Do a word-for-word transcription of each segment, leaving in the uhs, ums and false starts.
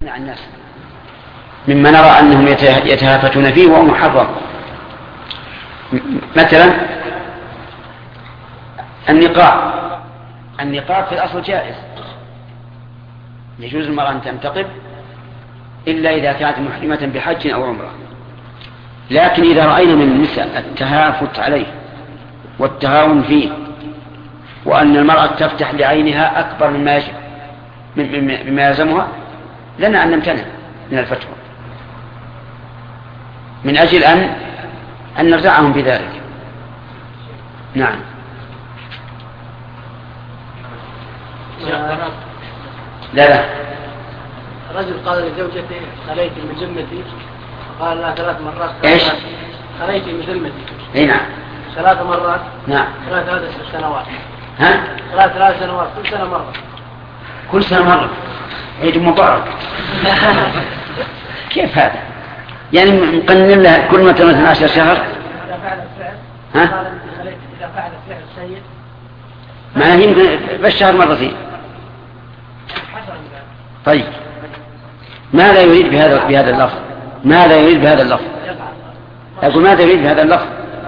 عن الناس مما نرى أنهم يتهافتون فيه وهو محرم. مثلا النقاب النقاب في الأصل جائز، يجوز المرأة أن تنتقب إلا إذا كانت محرمة بحج أو عمرة. لكن إذا رأينا من النساء التهافت عليه والتهاون فيه وأن المرأة تفتح لعينها أكبر مما يجب مما يلزمها لنا أن نمتنع من الفتوى من أجل أن أن نرجعهم بذلك. نعم. لا لا رجل قال لزوجته خليت من ذمتي، قال لها ثلاث مرات ايش؟ خليت من ذمتي. اي نعم. ثلاث مرات. نعم. ثلاث ثلاث سنوات. ها؟ ثلاث ثلاث سنوات كل سنة مرة. كل سنة مرة. عيد مبارك. كيف هذا؟ يعني مقنن لها كل متى مثلا عشر شهر. إذا فعل الفعل. ها؟ قال خليت إذا فعل الفعل السيء. معناه يمكن بالشهر مرتين. طيب ماذا يريد بهذا بهذا اللفظ؟ ماذا يريد بهذا اللفظ؟ أقول ماذا يريد بهذا اللفظ؟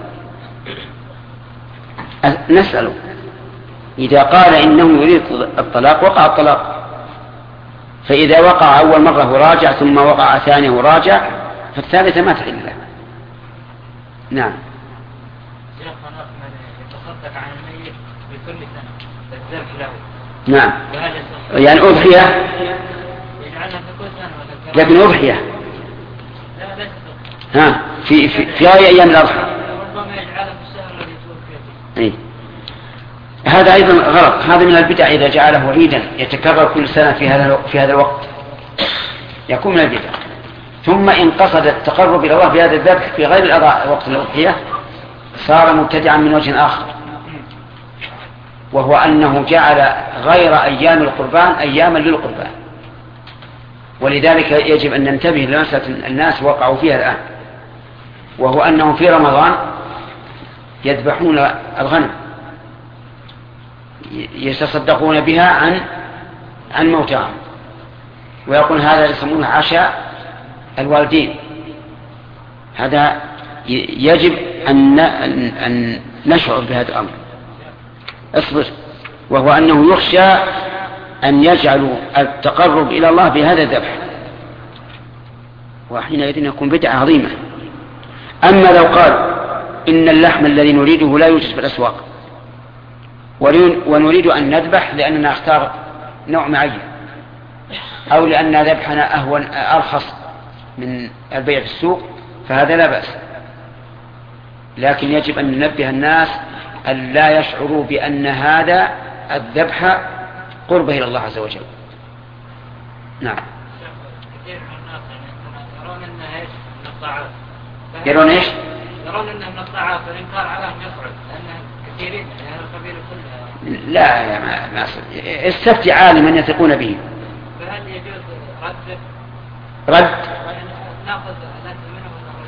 نسأله. إذا قال إنه يريد الطلاق وقع الطلاق، فإذا وقع أول مرة وراجع ثم وقع ثانية وراجع فالثالثة ما تحل له. نعم. يتصدق عن الميت بكل سنة تذبح له. نعم. يعني أضحية. يجعلها في كل سنة. لكن أضحية. لا بس. ها في في في أيام الأضحى. ربما يجعلها في الشهر الذي توفي فيه. إيه. هذا أيضا غلط، هذا من البدع إذا جعله عيدا يتكرر كل سنة في هذا في هذا الوقت يكون من البدع. ثم إن قصد التقرب إلى الله بهذا الذبح في غير وقت الأضحية صار مبتدعا من وجه آخر، وهو أنه جعل غير أيام القربان أياما للقربان. ولذلك يجب أن ننتبه لمسألة الناس وقعوا فيها الآن، وهو أنهم في رمضان يذبحون الغنم يتصدقون بها عن عن موتاهم، ويقول هذا يسمونه عشاء الوالدين. هذا يجب أن أن نشعر بهذا الأمر. اصبر. وهو أنه يخشى أن يجعلوا التقرب إلى الله بهذا الذبح، وحينئذ يكون بدعة عظيمة. أما لو قال إن اللحم الذي نريده لا يوجد في الأسواق ونريد أن نذبح لأننا اختار نوع معين أو لأن ذبحنا أهون أرخص من البيع في السوق فهذا لا بأس، لكن يجب أن ننبه الناس أن لا يشعروا بأن هذا الذبح قربه إلى الله عز وجل. نعم. كثير من الناس يرون أنها إيش من الطاعات. يرون إيش؟ يرون أنها من الطاعات والإنكار عليهم يصعب لأن كثيرين من أهل القبيلة كلها. لا يا ما ما استفتي عالما يثقون به. فهل يجوز رد؟ رد؟ نأخذ الأكل منه ونرد.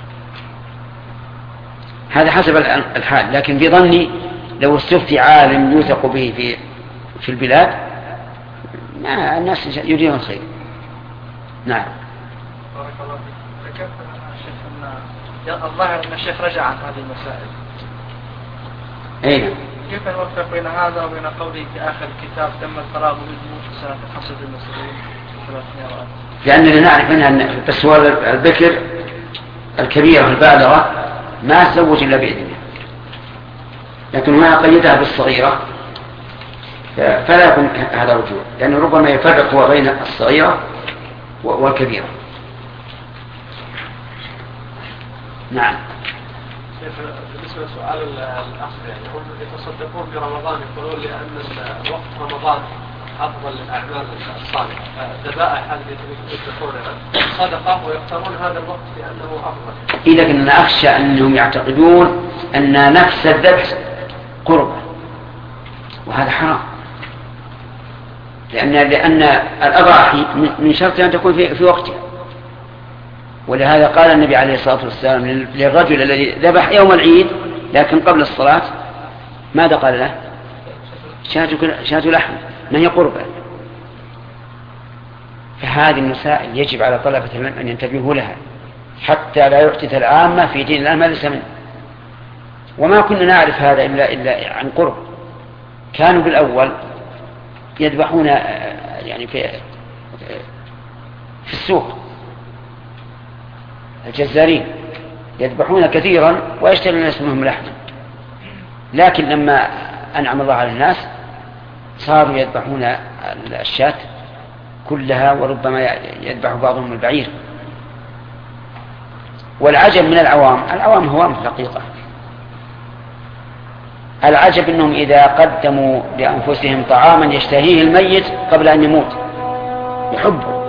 هذا حسب الحال، لكن بظني لو استفتي عالم يوثق به في في البلاد ما الناس يريدون الخير. نعم. بارك الله فيك. ذكرت الشيخ أن الظاهر أن الشيخ رجع عن هذه المسائل. أين؟ كيف نوفق بين هذا وبين قوله في آخر الكتاب تم الفراغ منه في سنة حصد المسلمين ثلاثمائة؟ لأننا نعرف منها أن بس هو البكر الكبيرة البالغة ما تزوج إلا بإذنه، لكن هنا قيدها بالصغيرة فلا يكون هذا رجوع، لأنه ربما يفرق هو بين الصغيرة والكبيرة. نعم. بالنسبة لسؤال الأخ يعني هم يتصدقون في رمضان يقولون لأن وقت رمضان أفضل للأعمال الصالحة، الذبائح هذه يتصدقونها صدقة ويختارون هذا الوقت لأنه أفضل. إذا كنا أخشى أنهم يعتقدون أن نفس الذبح قربة، وهذا حرام، لأن لأن الأضاحي من شرط أن تكون في في وقتها. ولهذا قال النبي عليه الصلاة والسلام للرجل الذي ذبح يوم العيد لكن قبل الصلاة ماذا قال له؟ شاة لحم، ما هي قربة. فهذه المسائل يجب على طلبة العلم أن ينتبهوا لها حتى لا يحدث العامة في دين الله ما ليس منه. وما كنا نعرف هذا إلا, إلا عن قرب. كانوا بالأول يذبحون يعني في في السوق، الجزارين يذبحون كثيرا ويشترون الناس منهم لحما، لكن لما أنعم الله على الناس صاروا يذبحون الشاة كلها، وربما يذبح بعضهم البعير. والعجب من العوام، العوام هوام حقيقة، العجب أنهم إذا قدموا لأنفسهم طعاما يشتهيه الميت قبل أن يموت يحبه،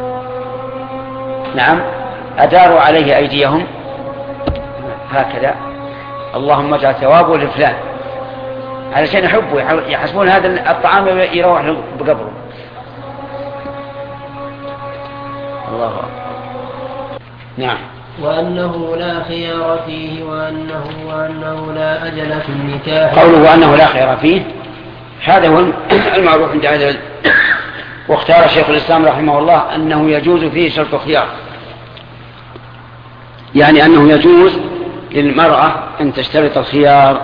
نعم، أداروا عليه أيديهم هكذا، اللهم اجعل ثوابه لفلان، علشان يحبوا يحسبون هذا الطعام يروح بقبره. الله أكبر. نعم. وأنه لا خيار فيه وأنه, وأنه لا أجل في النكاح. قوله وأنه لا خيار فيه هذا هو المعروف عند أهل العلم. واختار شيخ الإسلام رحمه الله أنه يجوز فيه شرط الخيار، يعني أنه يجوز للمرأة أن تشترط الخيار،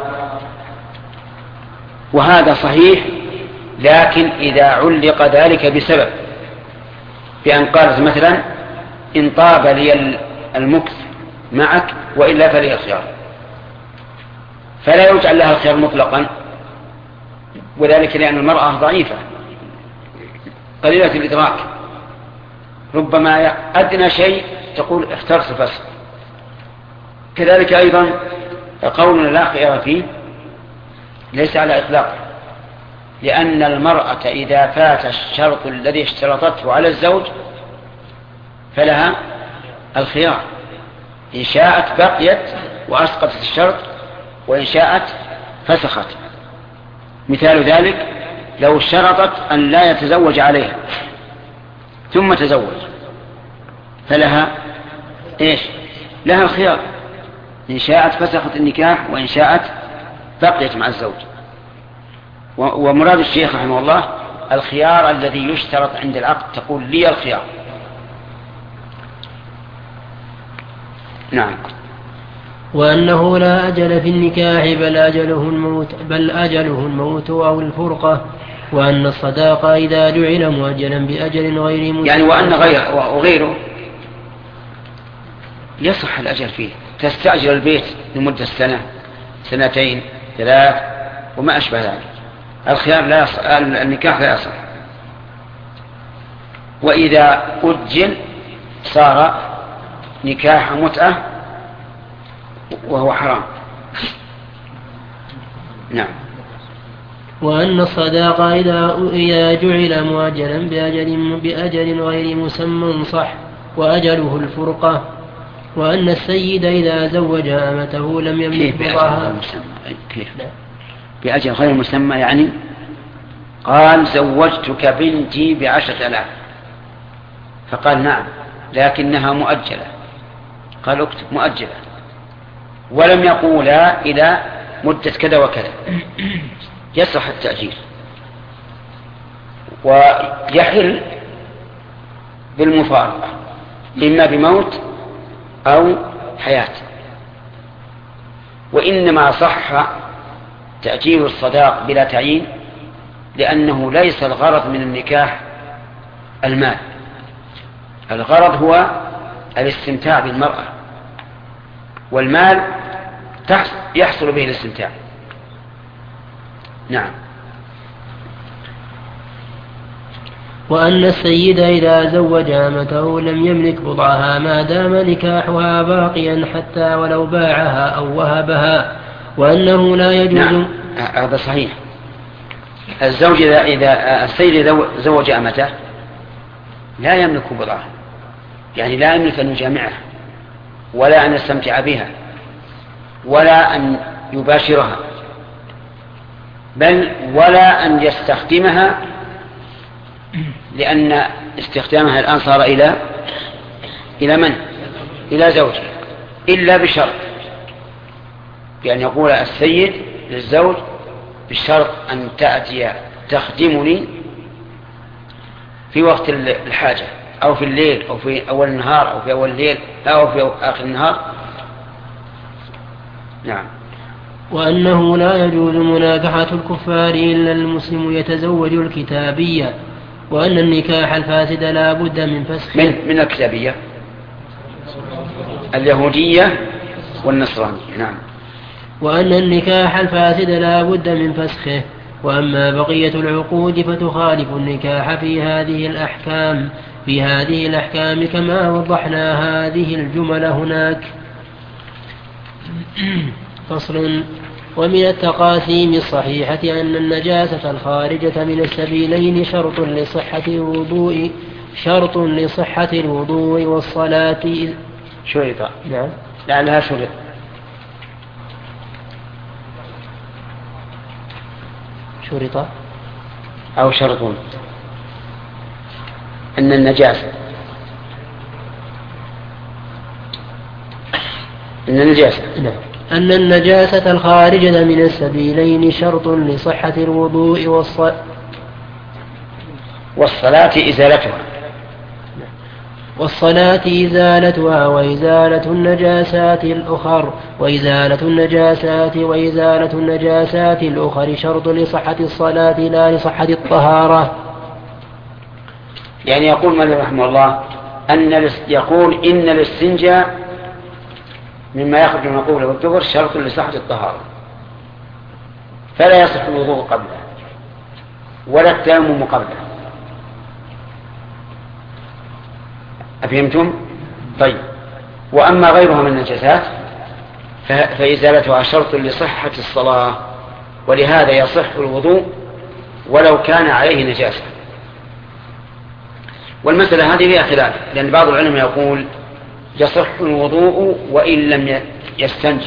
وهذا صحيح، لكن إذا علق ذلك بسبب، بأن قالت مثلا إن طاب لي المكث معك وإلا فلي الخيار، فلا يجعل لها الخيار مطلقا، وذلك لأن المرأة ضعيفة قليلة الإدراك، ربما أدنى شيء تقول اخترت فسق. كذلك أيضا قولنا لا خيار فيه ليس على إطلاقه، لأن المرأة إذا فات الشرط الذي اشترطته على الزوج فلها الخيار، إن شاءت بقيت وأسقطت الشرط، وإن شاءت فسخت. مثال ذلك لو اشترطت أن لا يتزوج عليها ثم تزوج فلها إيش؟ لها الخيار، إن شاءت فسخت النكاح وإن شاءت بقيت مع الزوج. ومراد الشيخ رحمه الله الخيار الذي يشترط عند العقد، تقول لي الخيار. نعم. وأنه لا أجل في النكاح بل أجله الموت, بل أجله الموت أو الفرقة، وأن الصداق إذا جعل مؤجلا بأجل غير مسمى، يعني وأن غير وغيره يصح الأجل فيه، تستأجر البيت لمدة سنة سنتين ثلاث وما أشبه ذلك، الخيار لا يصح، النكاح لا يصح. وإذا أجل صار نكاح متعة وهو حرام. نعم. وأن الصداق إذا إذا جعل مؤجلا بأجل, بأجل غير مسمى صح وأجله الفرقة. وأن السيد إذا زوج أمته لم يملك بضاعها. كيف بأجل غير مسمى؟ يعني قال زوجتك بنتي بعشرة آلاف، فقال نعم لكنها مؤجلة، قال اكتب مؤجلة، ولم يقولا إلى مدة كذا وكذا، يصح التأجيل. ويحل بالمفارقة إما بموت أو حياة. وإنما صح تأجيل الصداق بلا تعيين لأنه ليس الغرض من النكاح المال، الغرض هو الاستمتاع بالمرأة، والمال يحصل به الاستمتاع. نعم. وأن السيد إذا زوج أمته لم يملك بضعها ما دام نكاحها باقيا حتى ولو باعها أو وهبها، وأنه لا يجوز. نعم هذا صحيح. الزوج إذا, إذا السيد زوج أمته لا يملك بضعها، يعني لا يملك أن يجامعها ولا أن يستمتع بها ولا أن يباشرها، بل ولا أن يستخدمها، لأن استخدامها الآن صار إلى إلى من؟ إلى زوجها، إلا بشرط، بأن يقول السيد للزوج بالشرط أن تأتي تخدمني في وقت الحاجة أو في الليل أو في أول النهار أو في أول الليل أو في آخر النهار. نعم. وأنه لا يجوز مناكحة الكفار إلا المسلم يتزوج الكتابية، وأن النكاح الفاسد لا بد من فسخه. من, من الكتابية اليهودية والنصرانية. نعم. وأن النكاح الفاسد لا بد من فسخه. وأما بقية العقود فتخالف النكاح في هذه الأحكام في هذه الأحكام كما وضحنا هذه الجمل هناك. فصل. ومن التقاسيم الصحيحة أن النجاسة الخارجة من السبيلين شرط لصحة الوضوء شرط لصحة الوضوء والصلاة. شرط. نعم. لعلها شرط. شرط أو شرط أن النجاسة أن النجاسة نعم. أن النجاسة الخارجة من السبيلين شرط لصحة الوضوء والصلاة والصلاة إزالتها والصلاة إزالتها وإزالة النجاسات الأخر وإزالة النجاسات وإزالة النجاسات الأخر شرط لصحة الصلاة لا لصحة الطهارة. يعني يقول مالك رحمه الله أن يقول إن الاستنجاء مما يخرج من القبل والدبر شرط لصحة الطهارة، فلا يصح الوضوء قبله ولا التيمم قبله. أفهمتم؟ طيب. وأما غيرها من النجاسات فإزالتها شرط لصحة الصلاة، ولهذا يصح الوضوء ولو كان عليه نجاسة. والمسألة هذه فيها خلاف، لأن بعض العلماء يقول يصح الوضوء وإن لم يستنجي.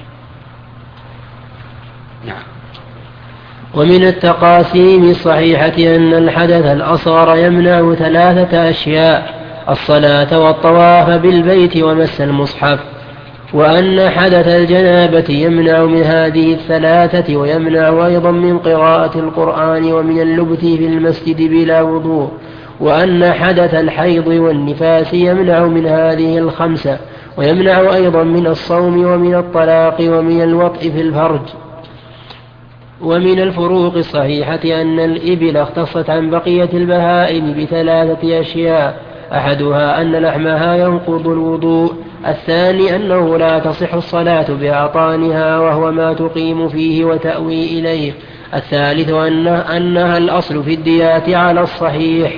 نعم. ومن التقاسيم الصحيحة أن الحدث الأصغر يمنع ثلاثة أشياء: الصلاة والطواف بالبيت ومس المصحف. وأن حدث الجنابة يمنع من هذه الثلاثة، ويمنع أيضا من قراءة القرآن ومن اللبث في المسجد بلا وضوء. وأن حدث الحيض والنفاس يمنع من هذه الخمسة، ويمنع أيضا من الصوم ومن الطلاق ومن الوطء في الفرج. ومن الفروق الصحيحة أن الإبل اختصت عن بقية البهائم بثلاثة أشياء: أحدها أن لحمها ينقض الوضوء، الثاني أنه لا تصح الصلاة بأعطانها وهو ما تقيم فيه وتأوي إليه، الثالث أنها الأصل في الديات على الصحيح.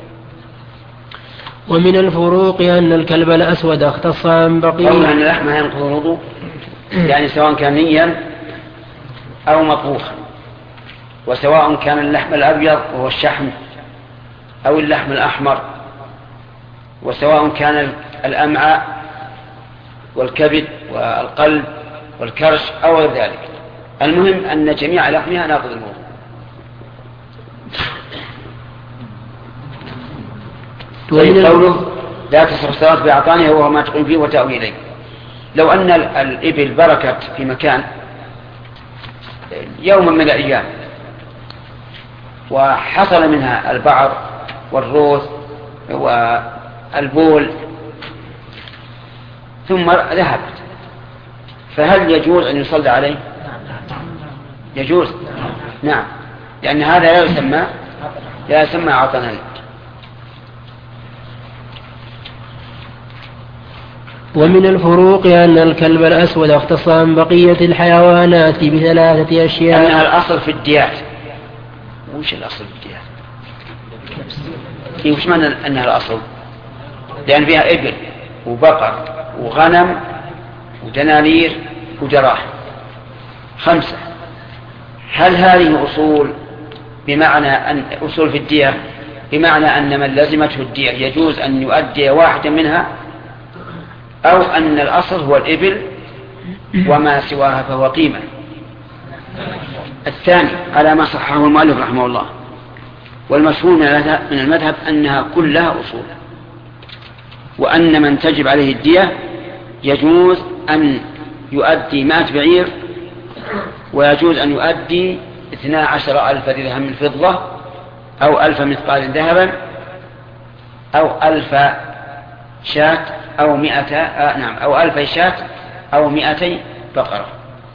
ومن الفروق أن الكلب الأسود اختص عن بقية. قول أن لحمها ينقض الوضوء يعني سواء كان نيا أو مطبوخا، وسواء كان اللحم الأبيض وهو الشحم أو اللحم الأحمر، وسواء كان الأمعاء والكبد والقلب والكرش أو غير ذلك. المهم أن جميع لحمها ناقض الوضوء. طيب قوله لا تصح الصلاة بأعطانها وهو ما تقيم فيه وتأوي إليه. لو أن الإبل بركت في مكان يوما من الأيام وحصل منها البعر والروث والبول ثم ذهبت، فهل يجوز أن يصلى عليه؟ يجوز. نعم، لأن هذا لا يسمى لا يسمى عطنا. ومن الفروق أن الكلب الأسود اختص عن بقية الحيوانات بثلاثة أشياء: أنها الأصل في الديات. وش الأصل في الديات؟ إيه وش معنى أنها الأصل؟ لأن فيها إبل وبقر وغنم ودنانير وجراح، خمسة. هل هذه أصول بمعنى أن أصول في الدية بمعنى أن من لزمته الدية يجوز أن يؤدي واحدا منها، أو أن الأصل هو الإبل وما سواها فهو قيمة؟ الثاني على ما صححه المؤلف رحمه الله. والمشهور من المذهب أنها كلها أصول، وأن من تجب عليه الدية يجوز أن يؤدي مائة بعير، ويجوز أن يؤدي اثنا عشر ألف درهم من فضة أو ألف مثقال ذهبا أو ألف شاة أو مئة آه نعم أو ألف شاة أو مئتي بقرة،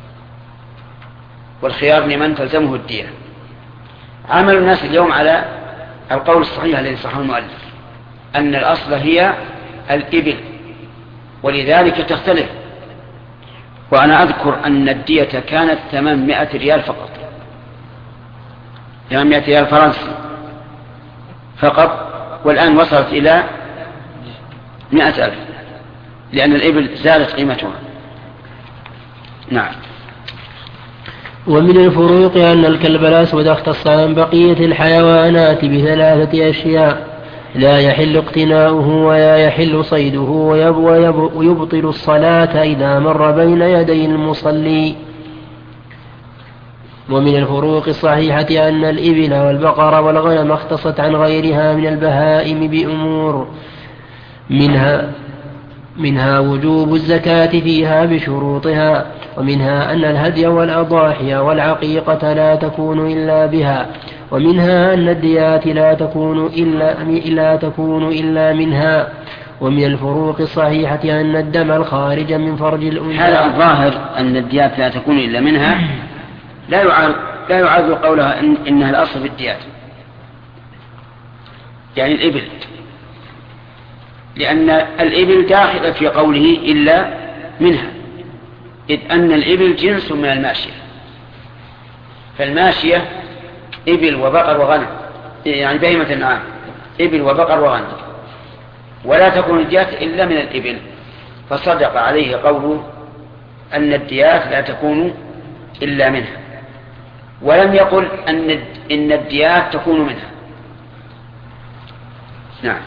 والخيار لمن تلزمه الدية. عمل الناس اليوم على القول الصحيح الذي صححه المؤلف أن الأصل هي الإبل، ولذلك تختلف. وأنا أذكر أن الدية كانت ثمانمائة ريال فقط، ثمانمائة ريال فرنسي فقط، والآن وصلت إلى مئة ألف، لأن الإبل زادت قيمتها. نعم. ومن الفروق أن الكلب الأسود اختص عن بقية الحيوانات بثلاثة أشياء: لا يحل اقتناؤه ولا يحل صيده ويبطل الصلاة إذا مر بين يدي المصلي. ومن الفروق الصحيحة أن الإبل والبقر والغنم اختصت عن غيرها من البهائم بأمور، منها منها وجوب الزكاة فيها بشروطها، ومنها أن الهدي والأضاحي والعقيقة لا تكون إلا بها، ومنها أن الديات لا تكون إلا, لا تكون إلا منها. ومن الفروق الصحيحة أن الدم الخارج من فرج الأنثى، هذا الظاهر أن الديات لا تكون إلا منها لا يعارض لا يعارض قولها إن إنها الأصل في الديات، يعني الإبل، لأن الإبل داخل في قوله إلا منها، إذ أن الإبل جنس من الماشية، فالماشية إبل وبقر وغنم، يعني بهيمة النعام إبل وبقر وغنم، ولا تكون الديات إلا من الإبل، فصدق عليه قوله أن الديات لا تكون إلا منها، ولم يقل أن إن الديات تكون منها. نعم.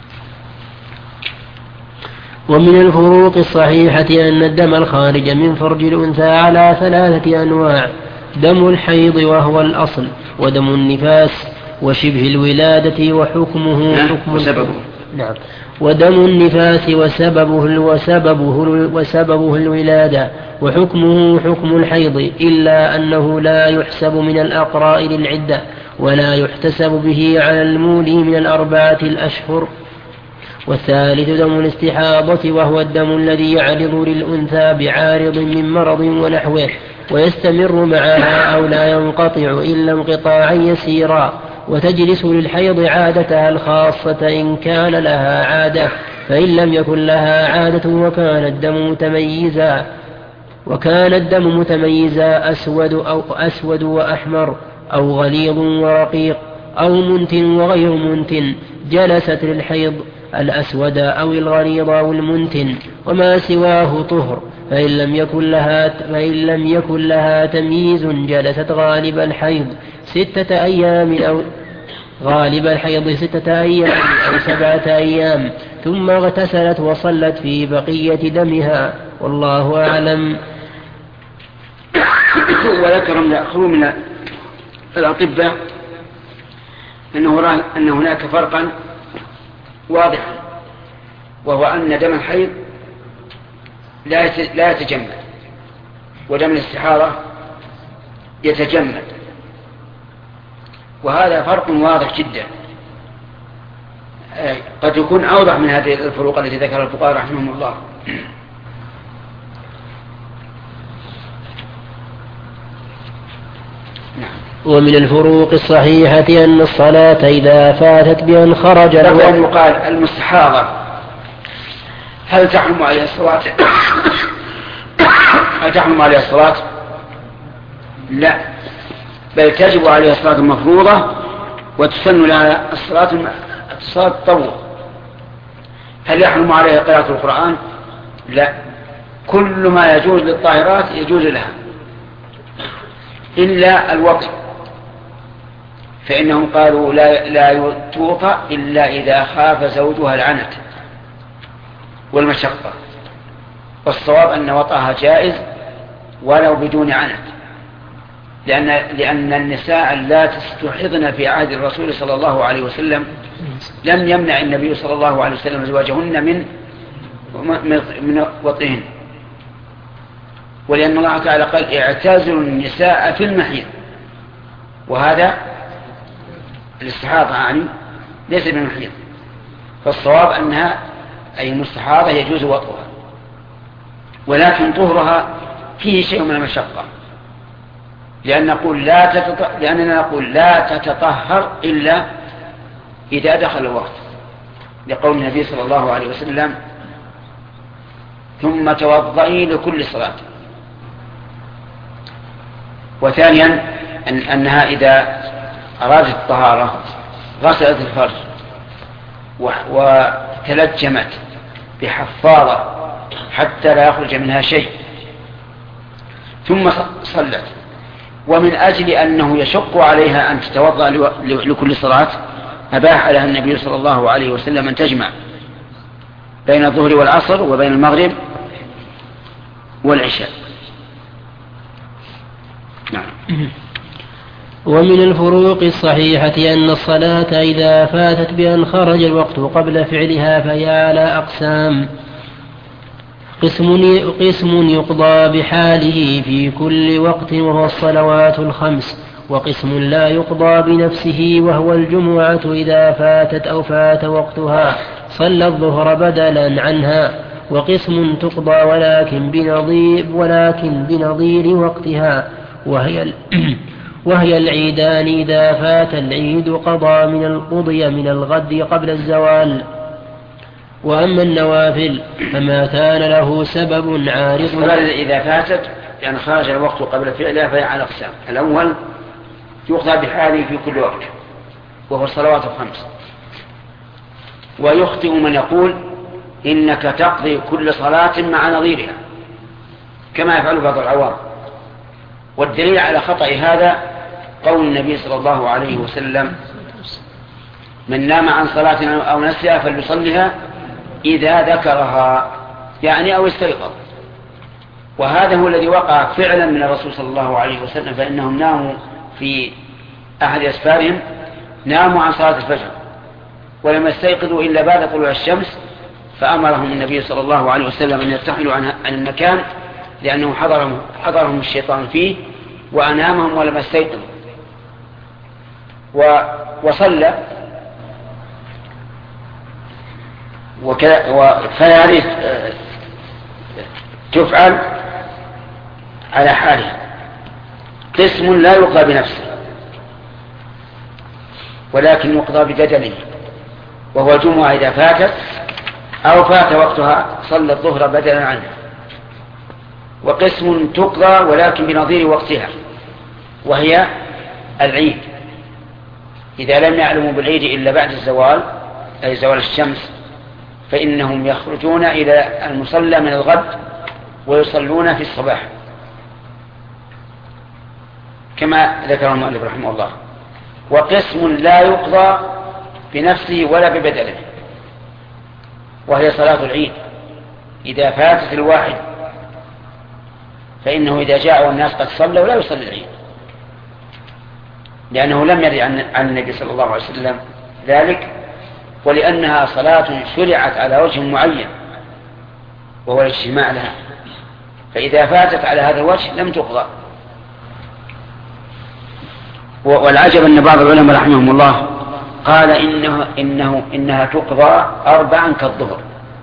ومن الفروق الصحيحة أن الدم الخارج من فرج الأنثى على ثلاثة أنواع: دم الحيض وهو الأصل، ودم النفاس وشبه الولادة وحكمه حكم وسببه. نعم. ودم النفاس وسببه وسببه وسببه الولادة، وحكمه حكم الحيض، إلا أنه لا يحسب من الأقراء للعدة، ولا يحتسب به على المولي من الأربعة الأشهر. والثالث دم الاستحاضة، وهو الدم الذي يعرض للأنثى بعارض من مرض ونحوه، ويستمر معها أو لا ينقطع إلا انقطاعا يسيرا، وتجلس للحيض عادتها الخاصة إن كان لها عادة، فإن لم يكن لها عادة وكان الدم متميزا وكان الدم متميزا أسود أو أسود وأحمر أو غليظ ورقيق أو منتن وغير منتن، جلست للحيض الأسود أو الغليظ أو المنتن، وما سواه طهر. فإن لم يكن لها فإن لم يكن لها تمييز جلست غالب الحيض ستة أيام أو غالب الحيض ستة أيام أو سبعة أيام، ثم اغتسلت وصلت في بقية دمها، والله أعلم. وذكر من الأطباء أنه أن هناك فرقا واضحا، وهو أن دم الحيض لا يتجمد، ودم الاستحاضة يتجمد، وهذا فرق واضح جدا، قد يكون أوضح من هذه الفروق التي ذكرها الفقهاء رحمهم الله. ومن الفروق الصحيحة أن الصلاة إذا فاتت بأن خرج الوقت يقال المستحاضة هل تحرم عليها الصلاة؟ هل تحرم عليها الصلاة؟ لا، بل تجب عليها الصلاة المفروضة، وتسن لها الصلاة الصلاة الطوع. هل يحرم عليها قراءة القرآن؟ لا، كل ما يجوز للطاهرات يجوز لها إلا الوقت، فإنهم قالوا لا, لا توطأ إلا إذا خاف زوجها العنت والمشقة، والصواب أن وطأها جائز ولو بدون عنت، لأن, لأن النساء اللاتي استحضن في عهد الرسول صلى الله عليه وسلم لم يمنع النبي صلى الله عليه وسلم أزواجهن من من وطئهن، ولأن الله تعالى قال اعتزلوا النساء في المحيض، وهذا الاستحاضة يعني ليس بالمحيض. فالصواب أنها أي المستحاضة يجوز وطئها، ولكن طهرها فيه شيء من المشقة، لأن نقول لا تتط... لأننا نقول لا تتطهر إلا إذا دخل الوقت، لقول النبي صلى الله عليه وسلم ثم توضئي لكل صلاة. وثانيا أن أنها إذا أرادت الطهارة غسلت الفرج وتلجمت بحفاظة حتى لا يخرج منها شيء ثم صلت، ومن أجل أنه يشق عليها أن تتوضأ لكل صلاة أباح لها النبي صلى الله عليه وسلم أن تجمع بين الظهر والعصر وبين المغرب والعشاء. نعم. ومن الفروق الصحيحة أن الصلاة إذا فاتت بأن خرج الوقت قبل فعلها فهي على أقسام: قسم قسم يقضى بحاله في كل وقت وهو الصلوات الخمس، وقسم لا يقضى بنفسه وهو الجمعة إذا فاتت أو فات وقتها صلى الظهر بدلا عنها، وقسم تقضى ولكن بنظير, ولكن بنظير وقتها وهي وهي العيدان إذا فات العيد قضى من القضي من الغد قبل الزوال. وأما النوافل فما كان له سبب عارض. إذا فاتت يعني خرج الوقت قبل فعلها فهي على أقسام: الأول يقضى بحاله في كل وقت وهو الصلوات الخمس، ويخطئ من يقول إنك تقضي كل صلاة مع نظيرها كما يفعل بعض العوام. والدليل على خطأ هذا قول النبي صلى الله عليه وسلم: من نام عن صلاة أو نسيها فليصلها إذا ذكرها، يعني أو استيقظ. وهذا هو الذي وقع فعلا من الرسول صلى الله عليه وسلم، فإنهم ناموا في أحد أسفارهم ناموا عن صلاة الفجر ولم يستيقظوا إلا بعد طلوع الشمس، فأمرهم النبي صلى الله عليه وسلم أن يرتحلوا عن المكان لأنه حضرهم, حضرهم الشيطان فيه وأنامهم ولم يستيقظوا. وصلى فهذه تفعل على حالها. قسم لا يقضى بنفسه ولكن يقضى ببدله، وهو الجمعة إذا فاتت أو فات وقتها صلى الظهر بدلا عنه. وقسم تقضى ولكن بنظير وقتها وهي العيد إذا لم يعلموا بالعيد إلا بعد الزوال أي زوال الشمس، فإنهم يخرجون إلى المصلى من الغد ويصلون في الصباح كما ذكر المؤلف رحمه الله. وقسم لا يقضى بنفسه ولا ببدله وهي صلاة العيد إذا فاتت الواحد، فإنه إذا جاء والناس قد صلوا لا يصلي العيد، لأنه لم يرد عن النبي صلى الله عليه وسلم ذلك، ولأنها صلاة شرعت على وجه معين وهو الاجتماع لها، فإذا فاتت على هذا الوجه لم تقضى. والعجب أن بعض العلماء رحمهم الله قال إنه إنه إنها تقضى أربعا كالظهر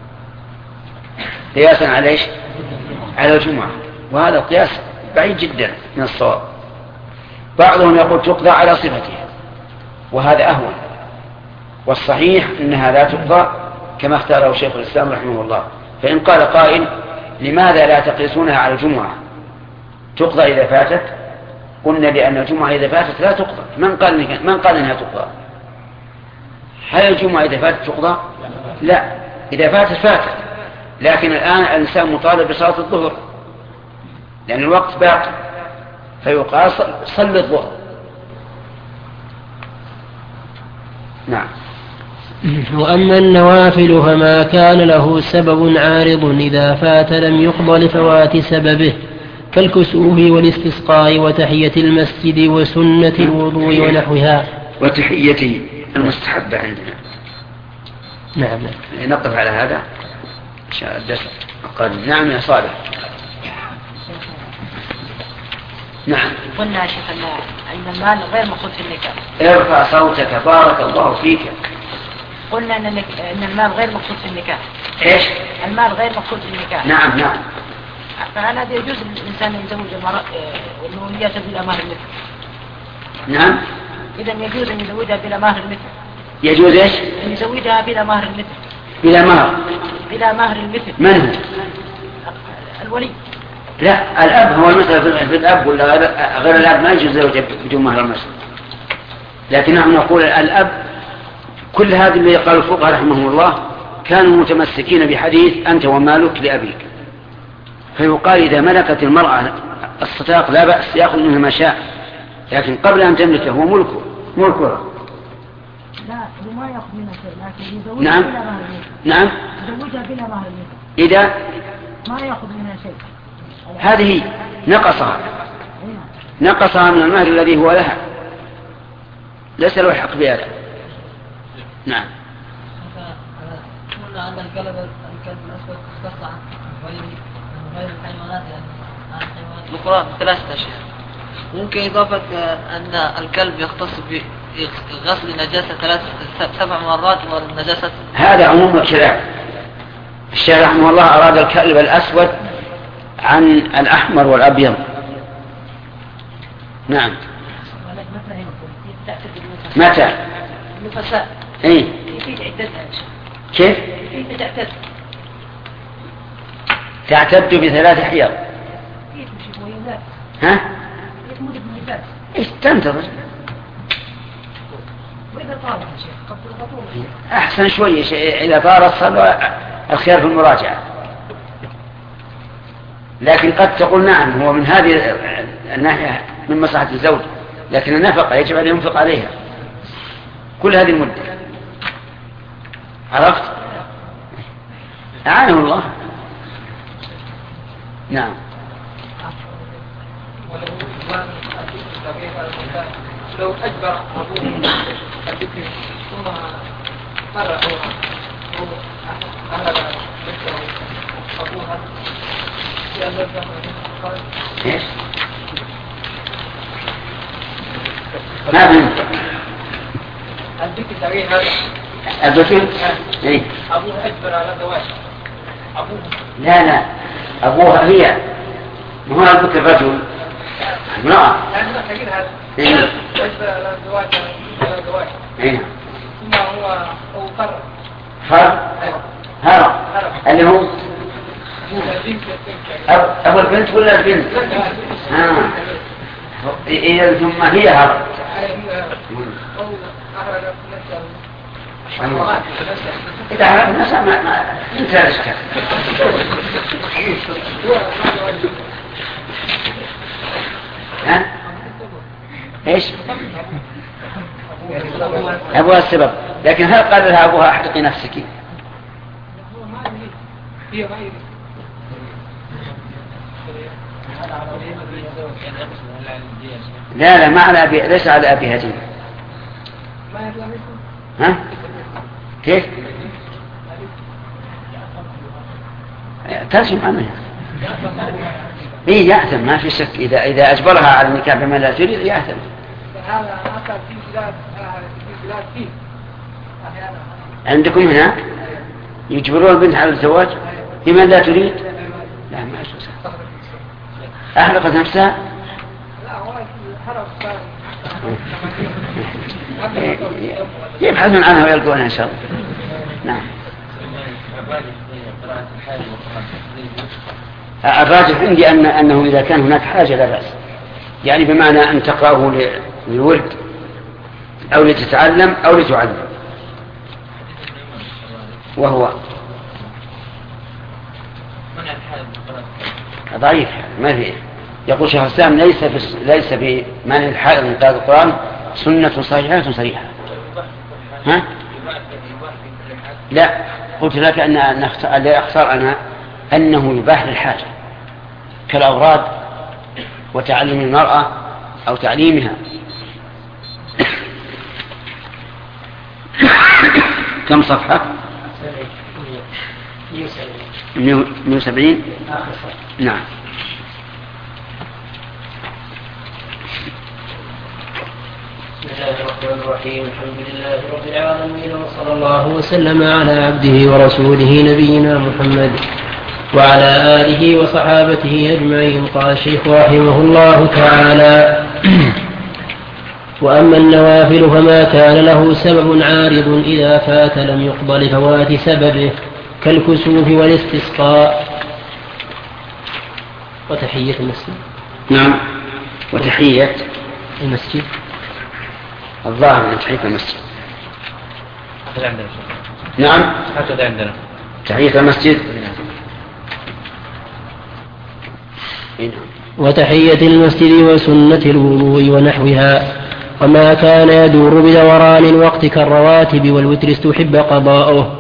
قياسا على إيش؟ على الجمعة، وهذا القياس بعيد جدا من الصواب. بعضهم يقول تقضى على صفتها وهذا أهون، والصحيح إنها لا تقضى كما اختاره شيخ الإسلام رحمه الله. فإن قال قائل لماذا لا تقيسونها على الجمعة تقضى إذا فاتت؟ قلنا لأن الجمعة إذا فاتت لا تقضى. من قال من قال إنها تقضى؟ هل الجمعة إذا فاتت تقضى؟ لا، إذا فاتت فاتت، لكن الآن الإنسان مطالب بصلاة الظهر لأن الوقت باقي، فيقال صل الظهر. نعم. وأما النوافل فما كان له سبب عارض إذا فات لم يقضى لفوات سببه كالكسوف والاستسقاء وتحية المسجد وسنة الوضوء ونحوها. وتحية المستحبة عندنا. نعم نعم. نقف على هذا إن شاء الله الدرس القادم. نعم يا صالح. نعم. قلنا يا شيخ أن المال غير مأخوذ في النكاح. ارفع صوتك بارك الله فيك. قلنا ان ان المال غير مقصود في النكاح. ايش؟ المال غير مقصود في النكاح. نعم نعم. فهل هذا يجوز للانسان ان يزوج المرأة والموليات بلا مهر المثل؟ نعم. اذا يجوز ان يزوجها بلا مهر المثل. يجوز ايش؟ ان يزوجها بلا مهر المثل. بلا مهر. بلا مهر المثل. من هو؟ الولي. لا، الاب هو المسألة في الاب ولا غير الاب ما يجوز زوجه بدون مهر المسألة. لكن نحن نقول الاب كل هذا اللي قال الفقهاء رحمهم الله كانوا متمسكين بحديث أنت ومالك لأبيك، فيقال إذا ملكت المرأة الصداق لا بأس يأخذ منها ما شاء، لكن قبل أن تملكه هو ملكه ملكه. لا هو ما يأخذ منها شيء، لكن يزوجها نعم. بلا مهر المثل. نعم. يزوجها بلا مهر المثل. إذا ما يأخذ منها شيء. هذه نقصها نقصها من المهر الذي هو لها، ليس له الحق بهذا. نعم. قلنا أن الكلب الكلب الأسود اختص عن غير الحيوانات الأخرى ثلاثة أشياء. ممكن إضافة أن الكلب يختص بغسل نجاسة ثلاث سبع مرات والنجاسة. هذا عموم الكلام. الشيخ رحمه الله أراد الكلب الأسود عن الأحمر والأبيض. نعم. متى؟ النفساء. ايه. يفيد عدتها. كيف؟ يفيد تعتد. تعتد بثلاث حيض. ها؟ يموت بالنفاس. ايش تنتظر؟ وإذا طالت يا شيخ قبل الخطوبة. أحسن شوية إذا طارت صار الخيار في المراجعة. لكن قد تقول نعم هو من هذه الناحية من مصلحة الزوج، لكن النفقة يجب أن ينفق عليها كل هذه المدة. عرفت؟ أعانه الله. نعم. لو أجبر أبوه الذكر ثم قرأ أو أهل ذكره أبوها لأن الذكر إيش؟ ما فهمت. الذكر تغيير هذا الذكر؟ إيه؟ أبوه أجبر على زواج أبوه. لا لا، أبوها هي، ما هو الذكر رجل امرأة. يعني تغيير هذا إيه؟ أجبر على زواج على زواج. إيه؟ ثم هو أو قرر. فرق؟ هرب. اللي هو أبو البنت ولا البنت؟ آه. إذا ثم هي هرب. إذا عرف النساء ما ما انتهى الإشكال. ها؟ إيش؟ أبوها السبب، لكن هل قال لها أبوها أحرقي نفسك؟ لا لا ما على أبي، ليس على أبيها دين. ها؟ كيف؟ ترجم عنها. إيه يأثم ما في شك، إذا إذا أجبرها على النكاح بما لا تريد يأثم. عندكم هنا يجبرون البنت على الزواج بما لا تريد؟ لا ما يجوز. أحرقت نفسها؟ يبحثون عنها ويلقونها إن شاء الله. نعم. الراجح عندي أن أنه إذا كان هناك حاجة لا بأس، يعني بمعنى أن تقرأه للولد أو لتتعلم أو لتعلم. وهو ضعيف ما فيه. يقول شيخ الإسلام ليس ليس بمعنى الحائض من قراءة القرآن سنة صحيحة صريحة. ها؟ لا، قلت لك أن لا أختار أنا أنه يباح للحاجة كالأوراد وتعلم المرأة أو تعليمها. كم صفحة؟ مئة وسبعين. نعم. الله الرحمن الرحيم. الحمد لله رب العالمين، وصلى الله وسلم على عبده ورسوله نبينا محمد وعلى آله وصحابته أجمعين. قال الشيخ رحمه الله تعالى: وأما النوافل فما كان له سبب عارض إذا فات لم يقبل لفوات سببه كالكسوف والاستسقاء وتحية المسجد. نعم، وتحية المسجد الظاهر من تحية المسجد. نعم، هكذا عندنا تحية المسجد. وتحية المسجد وسنة الوضوء ونحوها. وما كان يدور بدوران الوقت كالرواتب والوتر استحب قضاؤه.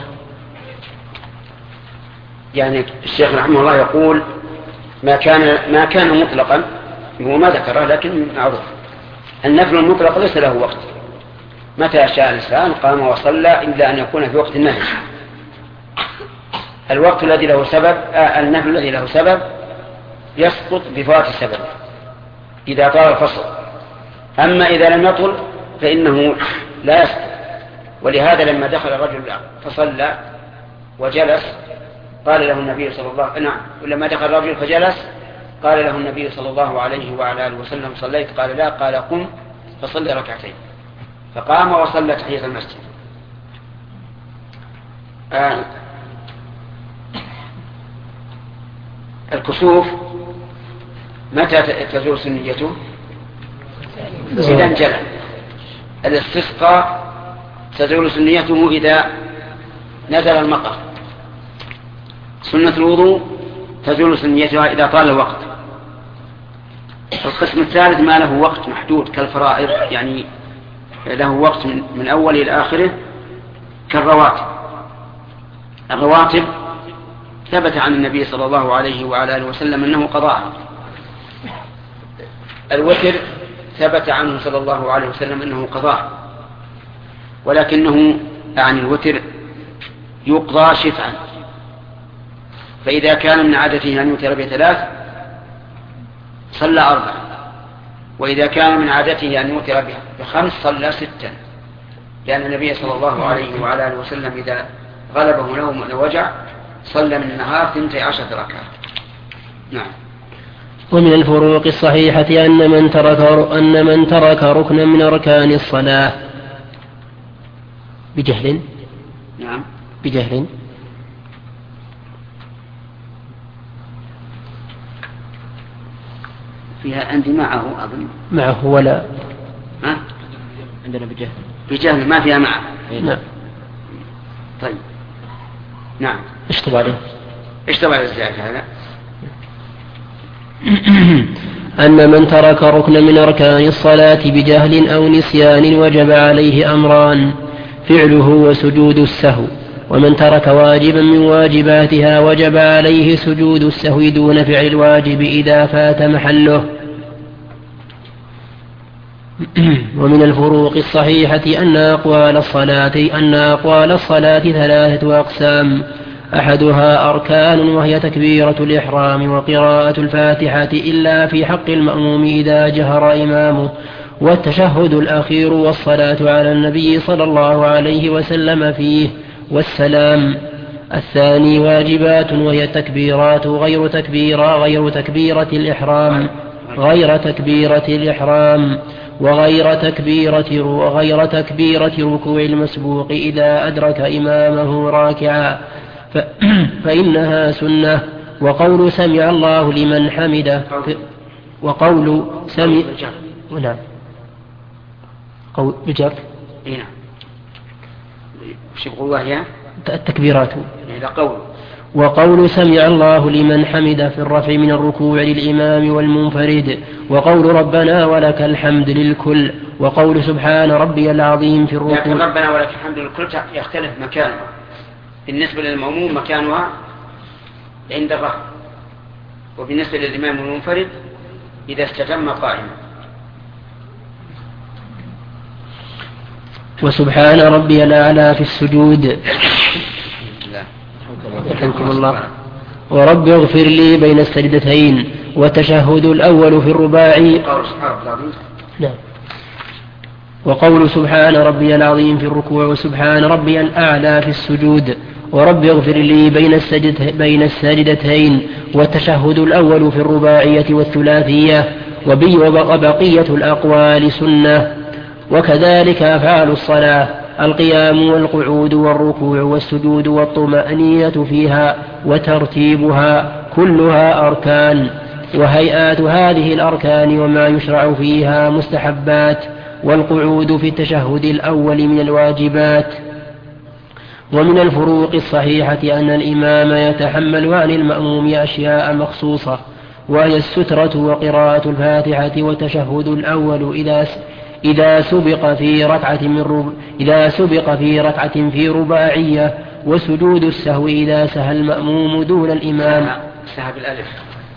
يعني الشيخ رحمه الله يقول ما كان ما كان مطلقا، هو ما ذكره لكن معروف. النفل المطلق ليس له وقت، متى شاء الإنسان قام وصلى إلا أن يكون في وقت النهي. الوقت الذي له سبب آه النفل الذي له سبب يسقط بفوات السبب إذا طال الفصل، أما إذا لم يطل فإنه لا يسقط. ولهذا لما دخل الرجل فصلى وجلس قال له النبي صلى الله عليه نعم ولما دخل الرجل فجلس قال له النبي صلى الله عليه وعلى آله وسلم: صليت؟ قال: لا. قال: قم فصلي ركعتين. فقام وصلى تحية المسجد. آه الكسوف متى تزول سنيته؟ إذا انجلى. الاستسقاء تزول سنيته إذا نزل المطر. سنة الوضوء تزول سنيتها إذا طال الوقت. القسم الثالث ما له وقت محدود كالفرائض، يعني له وقت من, من أول إلى آخره كالرواتب. الرواتب ثبت عن النبي صلى الله عليه وعلى آله وسلم أنه قضاء. الوتر ثبت عنه صلى الله عليه وسلم أنه قضاء، ولكنه عن الوتر يقضى شفعا. فإذا كان من عادته أن يوتر بثلاث صلى أربع، وإذا كان من عادته أن يوتر بخمس صلى ستا، لأن النبي صلى الله عليه وعلى آله وسلم إذا غلبه نوم ووجع صلى من النهار ثنتي عشرة ركعة. نعم. ومن الفروق الصحيحة أن من ترك أن من ترك ركنا من أركان الصلاة بجهل نعم بجهل فيها عندي معه أظن معه ولا ها؟ عندنا بجهل بجهل ما فيها معه. نعم. طيب نعم. اشطب عليه اشطب على الزيادة هذا. أن من ترك ركنا من أركان الصلاة بجهل أو نسيان وجب عليه أمران: فعله وسجود السهو. ومن ترك واجبا من واجباتها وجب عليه سجود السهو دون فعل الواجب إذا فات محله. ومن الفروق الصحيحة أن أقوال الصلاة أن أقوال الصلاة ثلاثة أقسام: أحدها أركان وهي تكبيرة الإحرام وقراءة الفاتحة إلا في حق المأموم إذا جهر إمامه، والتشهد الأخير والصلاة على النبي صلى الله عليه وسلم فيه، والسلام. الثاني واجبات وهي تكبيرات غير تكبيرة غير تكبيرة الإحرام غير تكبيرة الإحرام وغير تكبيرة وغير تكبيرة ركوع المسبوق إذا أدرك إمامه راكعا فإنها سنة. وقول سمع الله لمن حمده وقول سمع نعم قول بجر نعم وش يقول الله يا التكبيرات إلى قول وقول سمع الله لمن حمده في الرفع من الركوع للإمام والمنفرد، وقول ربنا ولك الحمد للكل، وقول سبحان ربي العظيم في الركوع. لكن ربنا ولك الحمد للكل يختلف مكانه. بالنسبة للمأموم مكانها عند الرفع، وبالنسبة للإمام المنفرد إذا استتم قائما. وسبحان ربي الأعلى في السجود. رحمكم الله. ورب اغفر لي بين السجدتين. والتشهد الأول في الرباعي. قول سبحان الله. نعم. وقول سبحان ربي العظيم في الركوع وسبحان ربي الأعلى في السجود ورب اغفر لي بين, السجد بين السجدتين والتشهد الأول في الرباعية والثلاثية وبقية الأقوال سنة. وكذلك أفعال الصلاة القيام والقعود والركوع والسجود والطمأنينة فيها وترتيبها كلها أركان، وهيئات هذه الأركان وما يشرع فيها مستحبات، والقعود في التشهد الأول من الواجبات. ومن الفروق الصحيحة أن الإمام يتحمل عن المأموم أشياء مخصوصة، وهي السترة وقراءة الفاتحة والتشهد الأول إذا إذا سبق في ركعة من رب... إذا سبق في ركعة في رباعية، وسجود السهو إذا سهى المأموم دون الإمام. سهى بالألف.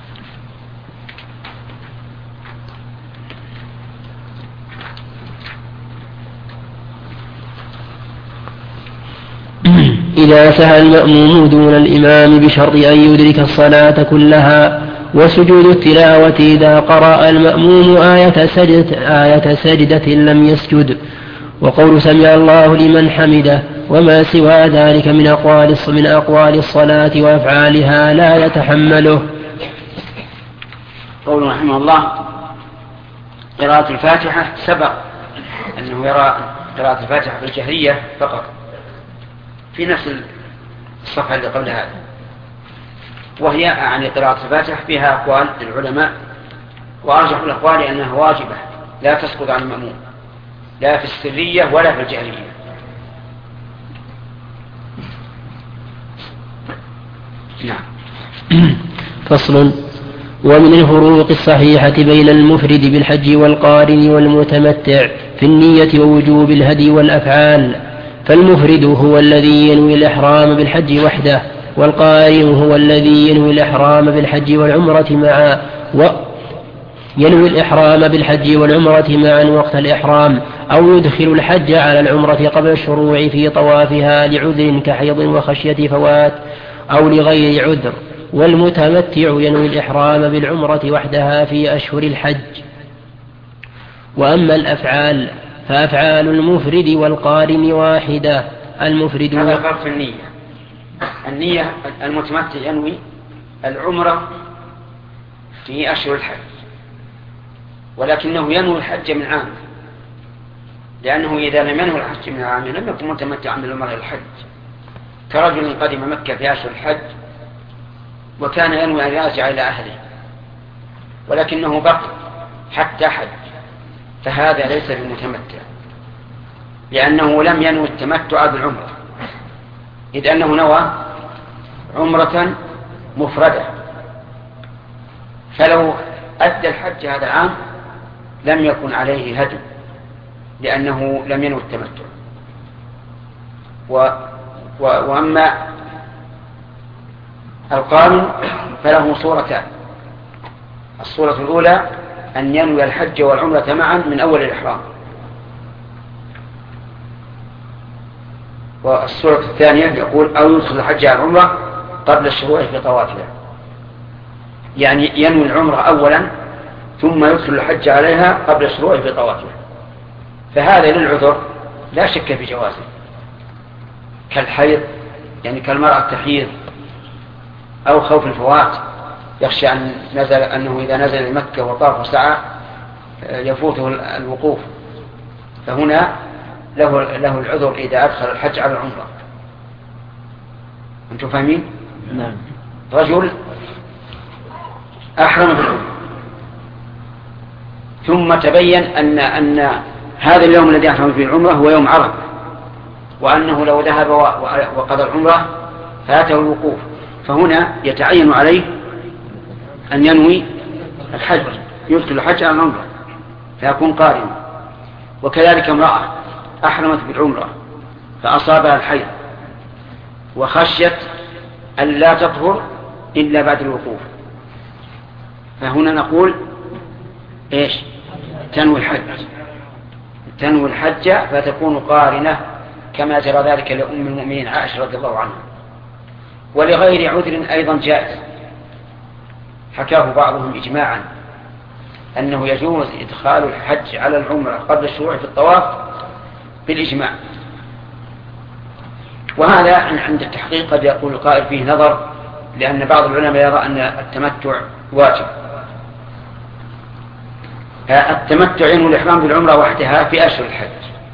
إذا سهى المأموم دون الإمام بشرط أن يدرك الصلاة كلها. وسجود التلاوة إذا قرأ المأموم آية سجدة, آية سجدة لم يسجد. وقول سمع الله لمن حمده وما سوى ذلك من أقوال من أقوال الصلاة وأفعالها لا يتحمله. قول رحمه الله قراءة الفاتحة سبق أنه يرى قراءة الفاتحة بالجهرية فقط في نفس الصفحة اللي قبل هذا، وهي يعني قراءة الفاتحة فيها أقوال للعلماء، وأرجح الأقوال أنها واجبة لا تسقط عن المأموم لا في السرية ولا في الجهرية. نعم. فصل. ومن الفروق الصحيحة بين المفرد بالحج والقارن والمتمتع في النية ووجوب الهدي والأفعال. فالمفرد هو الذي ينوي الإحرام بالحج وحده، والقارن هو الذي ينوي الإحرام بالحج والعمرة معا و ينوي الإحرام بالحج والعمرة معا وقت الإحرام، أو يدخل الحج على العمرة قبل الشروع في طوافها لعذر كحيض وخشية فوات أو لغير عذر. والمتمتع ينوي الإحرام بالعمرة وحدها في أشهر الحج. وأما الأفعال فأفعال المفرد والقارن واحدة. المفرد هذا فرق في النية. النية المتمتع ينوي العمرة في أشهر الحج، ولكنه ينوي الحج من عام، لأنه إذا لم ينوي الحج من عام لم يكن متمتعا بالعمرة الحج. كرجل قدم مكة في أشهر الحج وكان ينوي أن يرجع إلى أهله، ولكنه بقي حتى حج، فهذا ليس بمتمتع، لأنه لم ينوي التمتع بالعمرة، إذ أنه نوى عمرة مفردة. فلو أدى الحج هذا العام لم يكن عليه هدي، لأنه لم ينوي التمتع. و... و... وأما القارن فله صورتان. الصورة الأولى أن ينوي الحج والعمرة معا من أول الإحرام، والصورة الثانية يقول أو يدخل الحج على العمرة قبل الشروع في طوافها، يعني ينوي العمرة أولا ثم يدخل الحج عليها قبل الشروع في طوافها. فهذا للعذر لا شك في جوازه، كالحيض يعني كالمرأة تحيض أو خوف الفوات، يخشى أن نزل أنه إذا نزل لمكة وطاف وسعى يفوته الوقوف، فهنا له, له العذر إذا أدخل الحج على العمرة. أنتم فاهمين؟ نعم. رجل أحرم بالعمرة ثم تبين أن, أن هذا اليوم الذي أحرم فيه العمرة هو يوم عرفة، وأنه لو ذهب وقضى العمرة فاته الوقوف، فهنا يتعين عليه أن ينوي الحج، يدخل الحج على العمرة فيكون قارن. وكذلك امرأة أحرمت بالعمرة فأصابها الحيض وخشيت أن لا تطهر إلا بعد الوقوف، فهنا نقول إيش؟ تنوي الحج تنوي الحج فتكون قارنة، كما جرى ذلك لأم المؤمنين عائشة رضي الله عنها. ولغير عذر أيضا جائز، حكاه بعضهم إجماعا أنه يجوز إدخال الحج على العمرة قبل الشروع في الطواف بالإجماع. وهذا عند التحقيق قد يقول القائل فيه نظر، لأن بعض العلماء يرى أن التمتع واجب. التمتع ينوي الإحرام بالعمرة وحدها في أشهر الحج،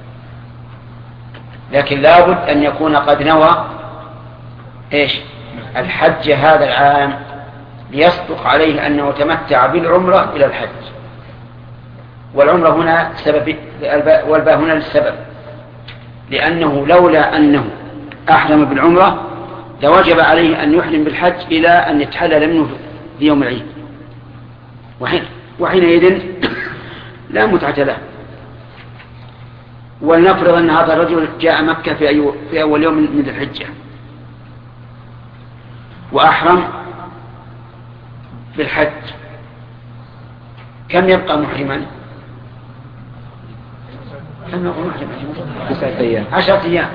لكن لابد أن يكون قد نوى إيش الحج هذا العام ليصدق عليه أنه تمتع بالعمرة إلى الحج. والعمرة هنا سبب، والباء هنا للسبب، لأنه لولا أنه أحرم بالعمرة لوجب عليه أن يحرم بالحج إلى أن يتحلل منه في يوم العيد، وحين وحينئذ لا متعة له. ولنفرض أن هذا الرجل جاء مكة في, في أول يوم من الحجة وأحرم بالحج، كم يبقى محرما؟ كم يبقى محرما؟ تسعة أيام عشرة أيام.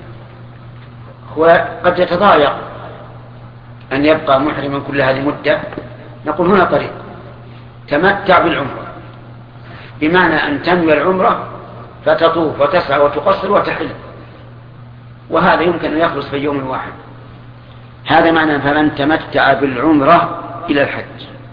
وقد يتضايق أن يبقى محرما كل هذه المدة. نقول هنا طريق: تمتع بالعمرة، بمعنى أن تنوي العمرة فتطوف وتسعى وتقصر وتحل، وهذا يمكن أن يخلص في يوم واحد. هذا معنى فمن تمتع بالعمرة إلى الحج.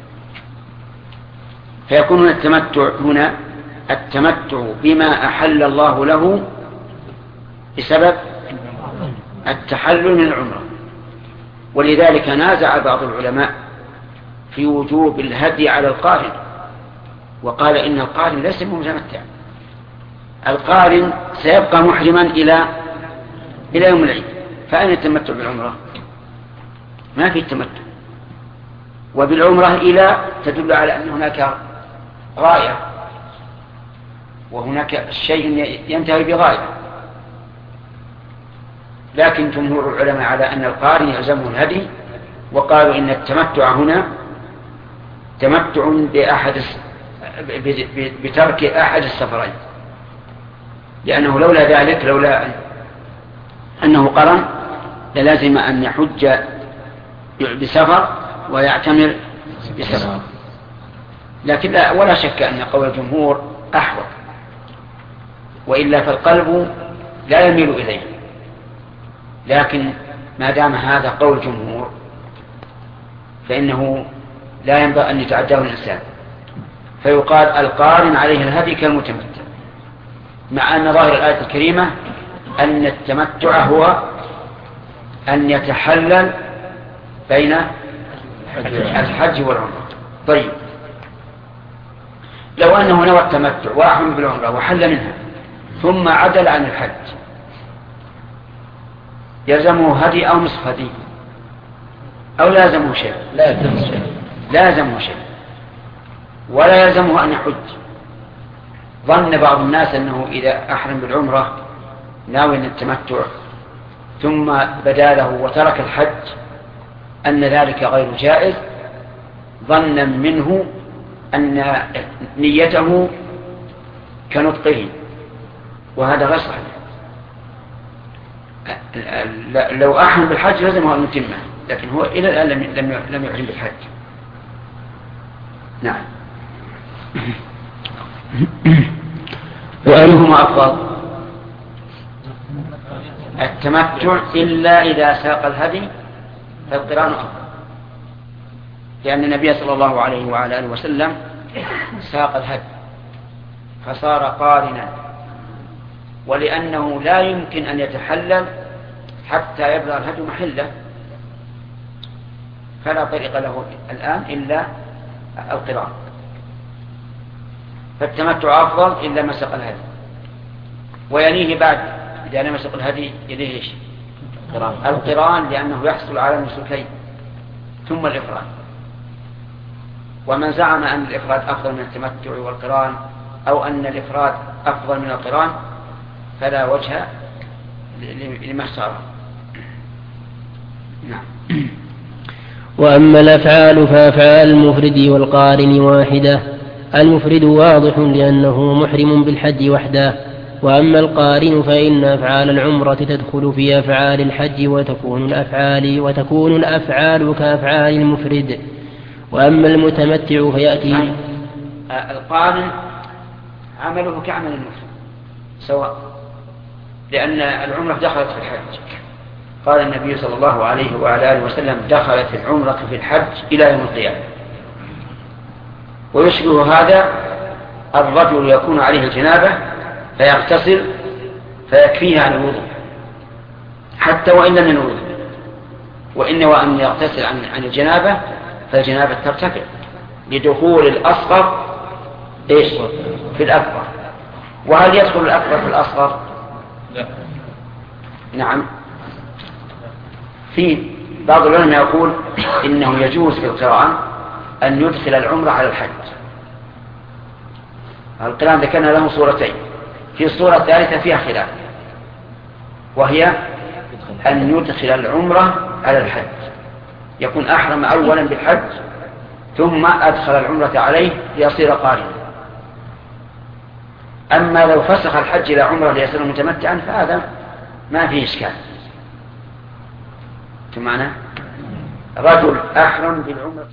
فيكون التمتع هنا التمتع بما أحل الله له بسبب التحلل من العمرة. ولذلك نازع بعض العلماء في وجوب الهدي على القارن، وقال إن القارن ليس متمتع، القارن سيبقى محرما إلى إلى يوم العيد. فأين التمتع بالعمرة؟ ما في التمتع. وبالعمرة إلى تدل على أن هناك غاية، وهناك شيء ينتهي بغاية. لكن جمهور العلماء على أن القارن يلزمه الهدي، وقالوا إن التمتع هنا تمتع بأحد بترك أحد السفرين، لأنه لولا ذلك، لولا أنه قرن، للازم أن يحج بسفر ويعتمر بسفر. لكن لا ولا شك أن قول الجمهور أحوط، وإلا فالقلب لا يميل إليه. لكن ما دام هذا قول الجمهور فإنه لا ينبغي أن يتعداه الإنسان، فيقال القارن عليه الهدي كالمتمتع، مع أن ظاهر الآية الكريمة أن التمتع هو أن يتحلل بين الحج والعمرة. طيب، لو أنه نوى التمتع وأحرم بالعمرة وحل منها ثم عدل عن الحج، يلزمه هدي أو نصف هدي أو لازمه شيء؟ لازمه شيء لازمه شيء ولا يلزمه أن يحج. ظن بعض الناس أنه إذا أحرم بالعمرة ناوي التمتع ثم بدا له وترك الحج أن ذلك غير جائز، ظنا منه أن نيته كنطقه، وهذا غير صحيح. لو أحرم بالحج لازمه أن يتمه، لكن هو إلى الآن لم يحرم بالحج. نعم. وأيهما أفضل؟ التمتع إلا إذا ساق الهدي فالقران أفضل، لأن النبي صلى الله عليه وعلى آله وسلم ساق الهدي فصار قارنا، ولأنه لا يمكن أن يتحلل حتى يبلغ الهدي محله، فلا طريق له الآن إلا القران. فالتمتع أفضل إلا ما ساق الهدي، ويليه بعد إذا لم يسق الهدي يليه إيش؟ القران، لأنه يحصل على النسكين ثم الإفراد. ومن زعم أن الإفراد أفضل من التمتع والقران، أو أن الإفراد أفضل من القران، فلا وجه لما اختاره. نعم. وأما الأفعال فأفعال المفرد والقارن واحدة. المفرد واضح لأنه محرم بالحج وحده، وأما القارن فإن أفعال العمرة تدخل في أفعال الحج وتكون الأفعال وتكون الأفعال كأفعال المفرد. وأما المتمتع فيأتي القارن عمله كعمل المفرد سواء، لأن العمرة دخلت في الحج. قال النبي صلى الله عليه وعلى آله وسلم دخلت العمرة في الحج إلى يوم القيامة. ويشبه هذا الرجل يكون عليه الجنابة فيغتسل فيكفيه عن الوضوء حتى وإن لم ينوي، وإن وأن يغتسل عن عن الجنابة فالجنابة ترتفع لدخول الأصغر إيش في الأكبر. وهل يدخل الأكبر في الأصغر؟ لا. نعم. في بعض العلماء يقول إنه يجوز في القرآن أن يدخل العمرة على الحج. القرآن ذكرنا له صورتين، في الصورة الثالثة فيها خلاف، وهي أن يدخل العمرة على الحج، يكون أحرم أولا بالحج ثم أدخل العمرة عليه ليصير قارنا. أما لو فسخ الحج إلى عمرة ليصير متمتعا فهذا ما فيه إشكال. بمعنى رجل أحرم بالعمرة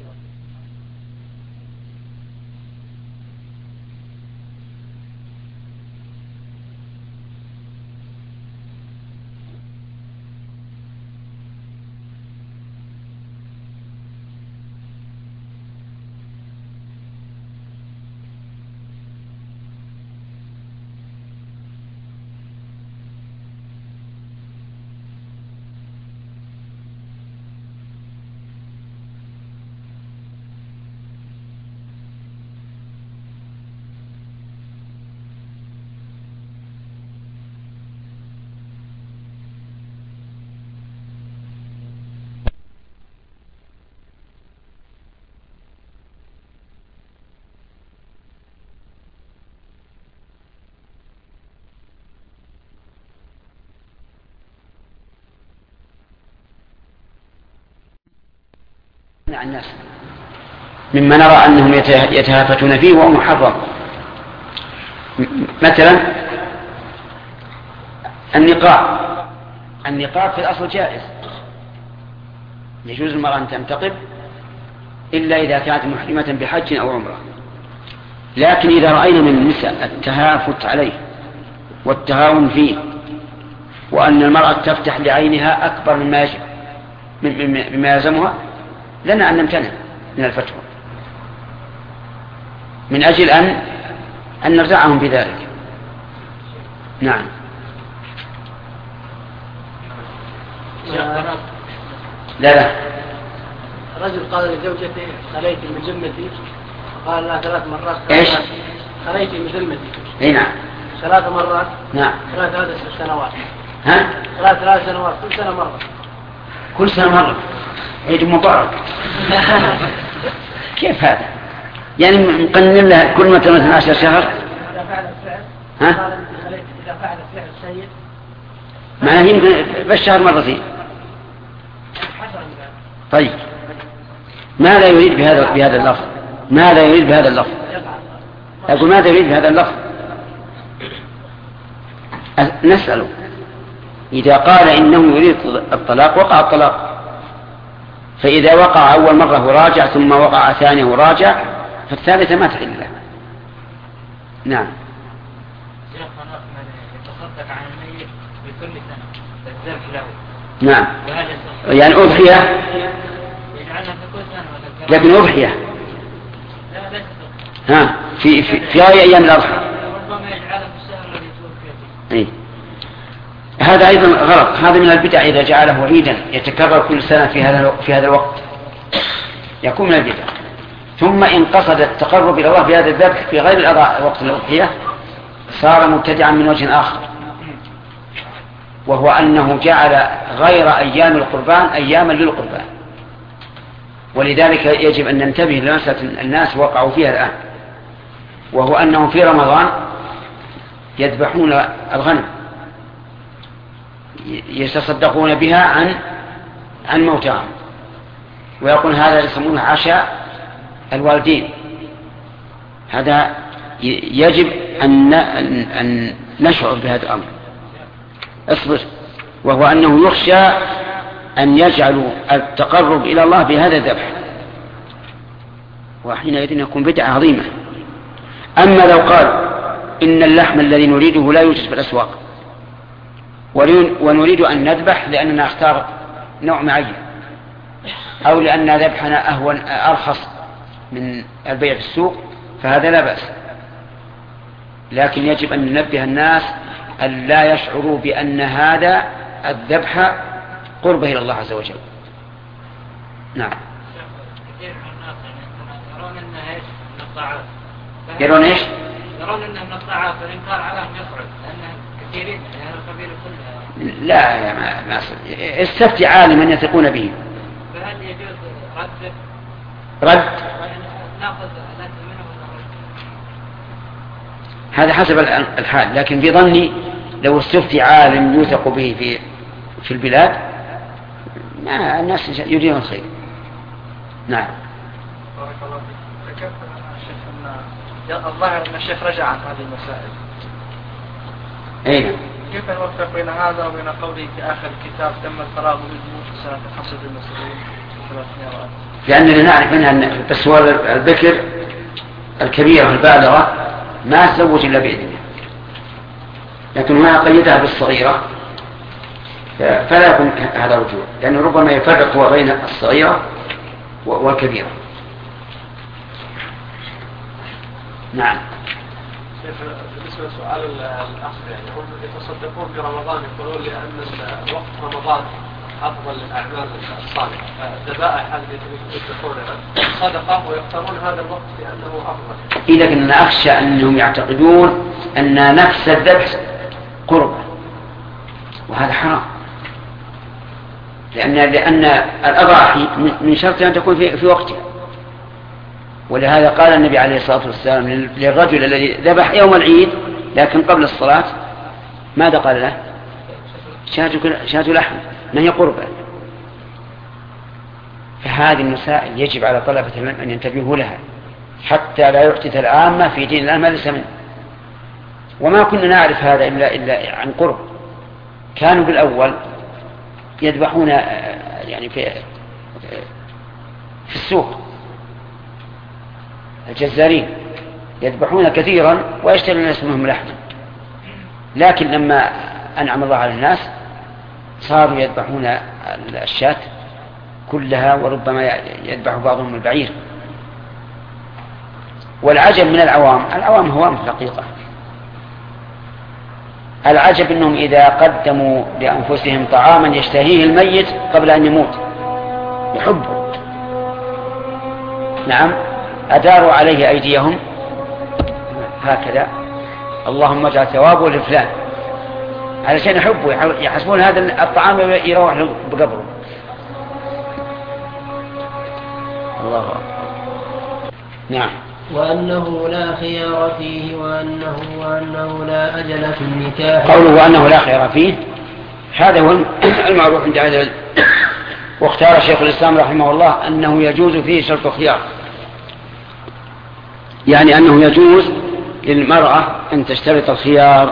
عن الناس مما نرى أنهم يتهافتون فيه وهو محرم. مثلا النقاب، النقاب في الأصل جائز، يجوز المرأة أن تنتقب إلا إذا كانت محرمة بحج أو عمرة. لكن إذا رأينا من النساء التهافت عليه والتهاون فيه وأن المرأة تفتح لعينها أكبر مما يجب مما يلزمها لنا أن نمتنع من الفتوى من أجل أن أن نرجعهم بذلك. نعم. لا لا. رجل قال لزوجته خليت من ذمتي، قال لها ثلاث مرات ايش؟ خليت من ذمتي. اي نعم. ثلاث مرات. نعم. ثلاث ثلاث سنوات. ها؟ ثلاث ثلاث سنوات كل سنة مرة. كل سنة مرة. عيد مبارك. كيف هذا؟ يعني مقنن لها كل متى مثلا عشر شهر. إذا فعل الفعل. ها؟ قال خليت إذا فعل الفعل السيد. معناه يمكن بالشهر مرتين. طيب ما لا يريد بهذا بهذا اللفظ؟ ما لا يريد بهذا اللفظ؟ أقول ماذا يريد بهذا اللفظ؟ نسأله إذا قال إنه يريد الطلاق وقع الطلاق، فإذا وقع أول مرة وراجع ثم وقع ثانية وراجع فالثالثة ما تحل له. نعم. يتصدق عن الميت بكل سنة تذبح له. نعم. يعني أضحية. يجعلها في كل سنة. لكن أضحية. لا بس. ها في في في أي أيام الأضحى. ربما يجعلها في الشهر الذي توفي فيه. إيه. هذا أيضا غلط، هذا من البدع إذا جعله عيدا يتكرر كل سنة في هذا في هذا الوقت يكون من البدع. ثم إن قصد التقرب إلى الله بهذا الذبح في غير وقت الأضحية صار مبتدعا من وجه آخر، وهو أنه جعل غير أيام القربان أياما للقربان. ولذلك يجب أن ننتبه لمسألة الناس وقعوا فيها الآن، وهو أنهم في رمضان يذبحون الغنم يتصدقون بها عن عن موتاهم، ويقول هذا يسمونه عشاء الوالدين. هذا يجب أن أن نشعر بهذا الأمر. اصبر. وهو أنه يخشى أن يجعلوا التقرب إلى الله بهذا الذبح، وحينئذ يكون بدعة عظيمة. أما لو قال إن اللحم الذي نريده لا يوجد في الأسواق ونريد أن نذبح لأننا اختار نوع معين أو لأن ذبحنا أهون أرخص من البيع في السوق فهذا لا بأس، لكن يجب أن ننبه الناس أن لا يشعروا بأن هذا الذبح قربه إلى الله عز وجل. نعم. كثير من الناس يرون أنها إيش من الطاعات. يرون إيش؟ يرون أنها من الطاعات والإنكار عليهم يصعب لأن كثيرين يعني القبيلة كلها. لا يا ما ما استفتي عالما يثقون به. فهل يجوز رد؟ رد؟ نأخذ الأكل منه ولا رد؟ هذا حسب الحال، لكن في ظني لو استفتي عالم يوثق به في في البلاد ما الناس يريدون الخير. نعم. بارك الله فيك. ذكرت شيخ أن الظاهر أن الشيخ رجع عن هذه المسائل. أين؟ كيف نوفق بين هذا وبين قوله في آخر الكتاب تم الفراغ منه في سنة خمسة المسلمين ثلاثمائة؟ لأننا نعرف منها أن بس هو البكر الكبيرة البالغة ما تزوج إلا بإذنه، لكن هنا قيدها بالصغيرة فلا يكون هذا رجوع، لأنه ربما يفرق هو بين الصغيرة والكبيرة. نعم. بالنسبة لسؤال الأخ يعني هم يتصدقون في رمضان يقولون لأن وقت رمضان أفضل للأعمال الصالحة، الذبائح هذه يتصدقونها صدقة ويختارون هذا الوقت لأنه أفضل. إذا كنا أخشى أنهم يعتقدون أن نفس الذبح قربة، وهذا حرام، لأن لأن الأضاحي من شرط أن تكون في في وقتها، ولهذا قال النبي عليه الصلاة والسلام للرجل الذي ذبح يوم العيد لكن قبل الصلاة ماذا قال له؟ شاة لحم، ما هي قربة. فهذه المسائل يجب على طلبة العلم أن ينتبهوا لها حتى لا يحدث العامة في دين الله ما ليس منه. وما كنا نعرف هذا إلا, إلا عن قرب. كانوا بالأول يذبحون يعني في في السوق، الجزارين يذبحون كثيرا ويشترون الناس منهم لحما، لكن لما أنعم الله على الناس صاروا يذبحون الشاة كلها، وربما يذبح بعضهم البعير. والعجب من العوام، العوام هو حقيقة العجب أنهم إذا قدموا لأنفسهم طعاما يشتهيه الميت قبل أن يموت يحبه، نعم، أداروا عليه أيديهم هكذا اللهم اجعل ثوابه لفلان، علشان يحبوا يحسبون هذا الطعام يروح بقبره. الله أكبر. نعم. وأنه لا خيار فيه وأنه, وأنه لا أجل في النكاح. قوله وأنه لا خيار فيه هذا هو المعروف عند أهل العلم. واختار شيخ الإسلام رحمه الله أنه يجوز فيه شرط الخيار، يعني أنه يجوز للمرأة أن تشترط الخيار،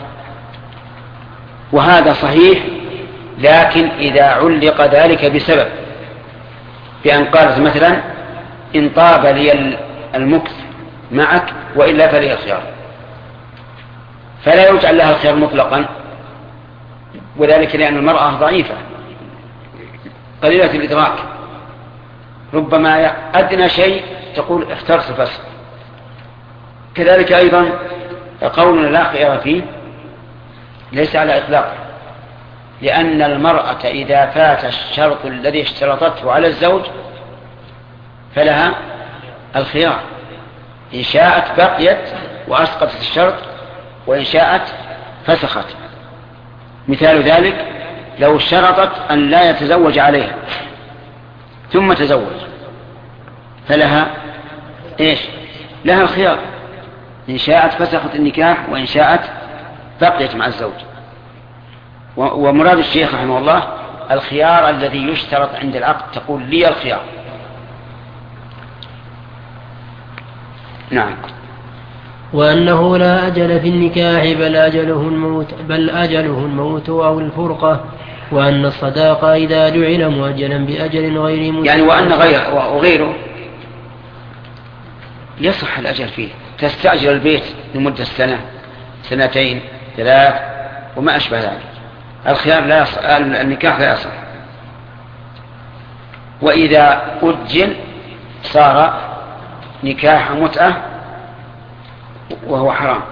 وهذا صحيح، لكن إذا علق ذلك بسبب، بأن قالت مثلا إن طاب لي المكث معك وإلا فلي الخيار، فلا يجعل لها الخيار مطلقا، وذلك لأن المرأة ضعيفة قليلة الإدراك، ربما أدنى شيء تقول اخترت الفسق. كذلك أيضا قولنا لا خيار فيه ليس على إطلاقه، لأن المرأة إذا فات الشرط الذي اشترطته على الزوج فلها الخيار، إن شاءت بقيت وأسقطت الشرط، وإن شاءت فسخت. مثال ذلك لو اشترطت أن لا يتزوج عليها ثم تزوج فلها إيش؟ لها الخيار، إن شاءت فسخت النكاح وإن شاءت بقيت مع الزوج. ومراد الشيخ رحمه الله الخيار الذي يشترط عند العقد، تقول لي الخيار. نعم. وأنه لا أجل في النكاح بل أجله الموت, بل أجله الموت أو الفرقة، وأن الصداق إذا جعل مؤجلا بأجل غير مسمى، يعني وأن غير وغيره يصح الأجل فيه تستأجر البيت لمدة سنة سنتين ثلاث وما أشبه ذلك، الخيار لا يصح، النكاح لا يصح. وإذا أجل صار نكاح متعة وهو حرام.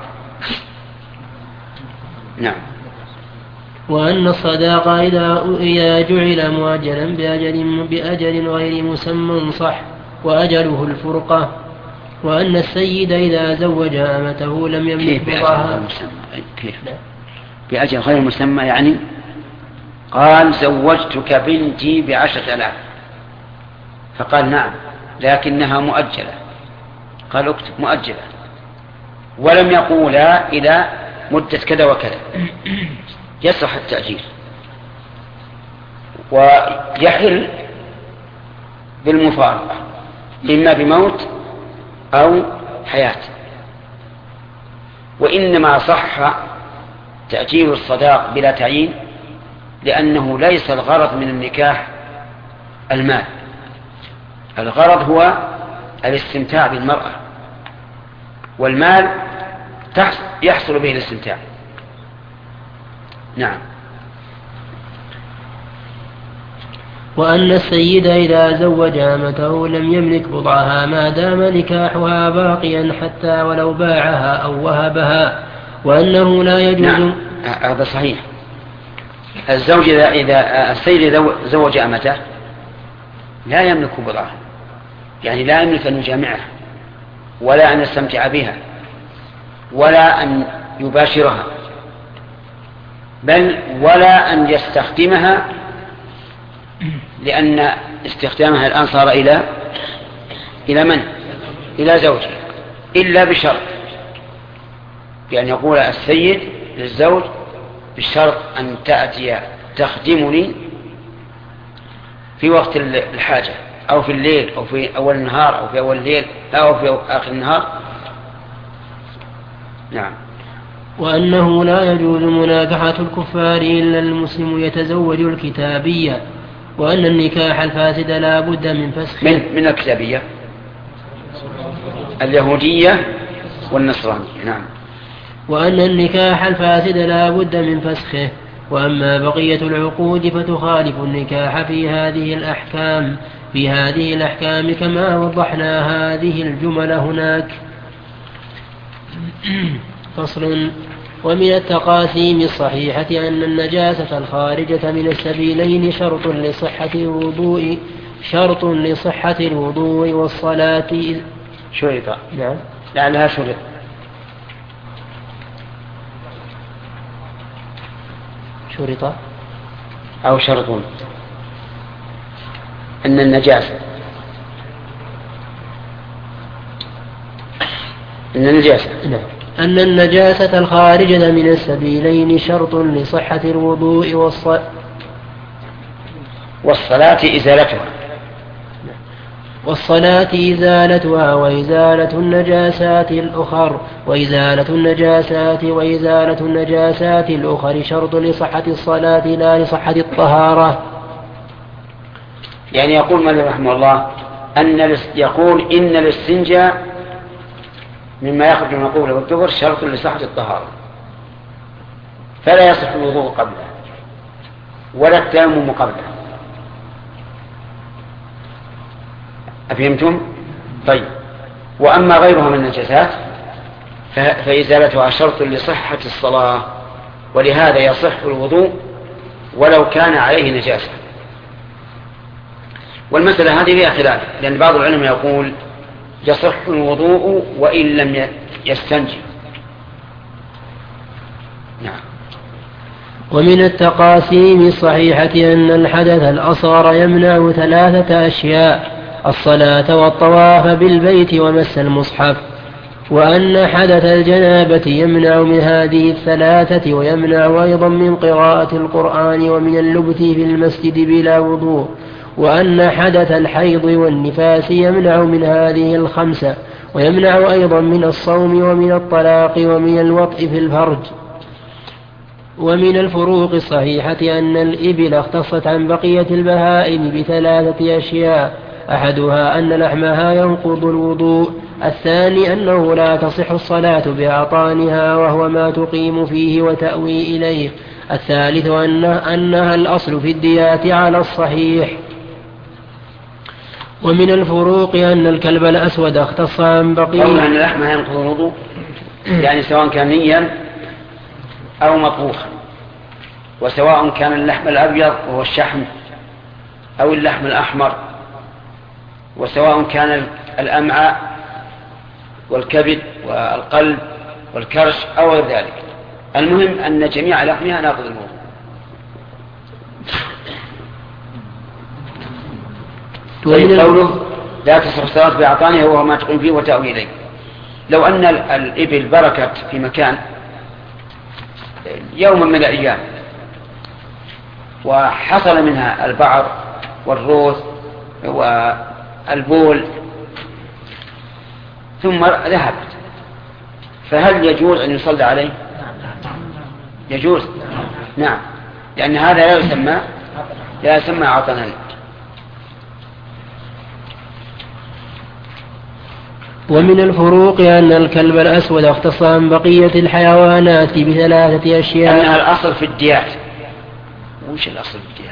نعم. وأن الصداق إذا إذا جعل مؤجلا بأجل, بأجل غير مسمى صح وأجله الفرقة. وأن السيد إذا زوج أمته لم يملك بضاعها. كيف بأجل غير مسمى؟ يعني قال زوجتك بنتي بعشرة آلاف، فقال نعم لكنها مؤجلة، قال اكتب مؤجلة، ولم يقولا إلى مدة كذا وكذا، يصح التأجيل. ويحل بالمفارقة إما بموت أو حياة. وإنما صح تأجيل الصداق بلا تعيين لأنه ليس الغرض من النكاح المال، الغرض هو الاستمتاع بالمرأة، والمال يحصل به الاستمتاع. نعم. وأن السيد إذا زوج أمته لم يملك بضعها ما دام نكاحها باقيا حتى ولو باعها أو وهبها، وأنه لا يجوز. نعم هذا صحيح. الزوج إذا, إذا السيد زوج أمته لا يملك بضعها، يعني لا يملك أن يجامعها ولا أن يستمتع بها ولا أن يباشرها، بل ولا أن يستخدمها، لأن استخدامها الآن صار إلى إلى من؟ إلى زوجه، إلا بشرط، بأن يقول السيد للزوج بالشرط أن تأتي تخدمني في وقت الحاجة، أو في الليل أو في أول النهار أو في أول الليل أو في آخر النهار. نعم. وأنه لا يجوز مناكحة الكفار إلا المسلم يتزوج الكتابية، وأن النكاح الفاسد لا بد من فسخه. من, من الكتابية اليهودية والنصرانية. نعم. وأن النكاح الفاسد لا بد من فسخه. وأما بقية العقود فتخالف النكاح في هذه الأحكام في هذه الأحكام كما وضحنا هذه الجمل هناك. فصل. ومن التقاسيم الصحيحة أن النجاسة الخارجة من السبيلين شرط لصحة الوضوء شرط لصحة الوضوء والصلاة. شرط. نعم. لعلها شرط. شرط أو شرط أن النجاسة أن النجاسة نعم. أن النجاسة الخارجة من السبيلين شرط لصحة الوضوء والصلاة والصلاة إزالتها والصلاة إزالتها وإزالة النجاسات الأخر وإزالة النجاسات وإزالة النجاسات الأخر شرط لصحة الصلاة لا لصحة الطهارة. يعني يقول مالك رحمه الله أن يقول إن الاستنجاء مما يخرج من القبل والدبر شرط لصحة الطهارة، فلا يصح الوضوء قبله ولا التيمم قبله. أفهمتم؟ طيب. وأما غيرها من النجاسات فإزالتها شرط لصحة الصلاة، ولهذا يصح الوضوء ولو كان عليه نجاسة. والمسألة هذه فيها خلاف، لأن بعض العلماء يقول يصح الوضوء وإن لم يستنجي. نعم. ومن التقاسيم الصحيحة أن الحدث الأصغر يمنع ثلاثة أشياء: الصلاة والطواف بالبيت ومس المصحف. وأن حدث الجنابة يمنع من هذه الثلاثة، ويمنع أيضا من قراءة القرآن ومن اللبث في المسجد بلا وضوء. وأن حدث الحيض والنفاس يمنع من هذه الخمسة، ويمنع أيضا من الصوم ومن الطلاق ومن الوطء في الفرج. ومن الفروق الصحيحة أن الإبل اختصت عن بقية البهائم بثلاثة أشياء: أحدها أن لحمها ينقض الوضوء، الثاني أنه لا تصح الصلاة بأعطانها وهو ما تقيم فيه وتأوي إليه. الثالث أنها, أنها الأصل في الديات على الصحيح. ومن الفروق أن الكلب الأسود اختص عن بقية. قول أن اللحم ينقض الوضوء يعني سواء كان نيا أو مطبوخا، وسواء كان اللحم الأبيض وهو الشحم أو اللحم الأحمر، وسواء كان الأمعاء والكبد والقلب والكرش أو غير ذلك. المهم أن جميع لحمها ناقض الوضوء. طيب قوله لا تصح الصلاة بأعطانها وهو ما تقيم فيه وتأوي إليه. لو أن الإبل بركت في مكان يوما من الأيام وحصل منها البعر والروث والبول ثم ذهبت، فهل يجوز أن يصلى عليه؟ يجوز، نعم، لأن هذا لا يسمى لا يسمى عطنا. ومن الفروق أن الكلب الأسود اختص عن بقية الحيوانات بثلاثة أشياء. أنها الأصل في الديات. وش الأصل في الديات؟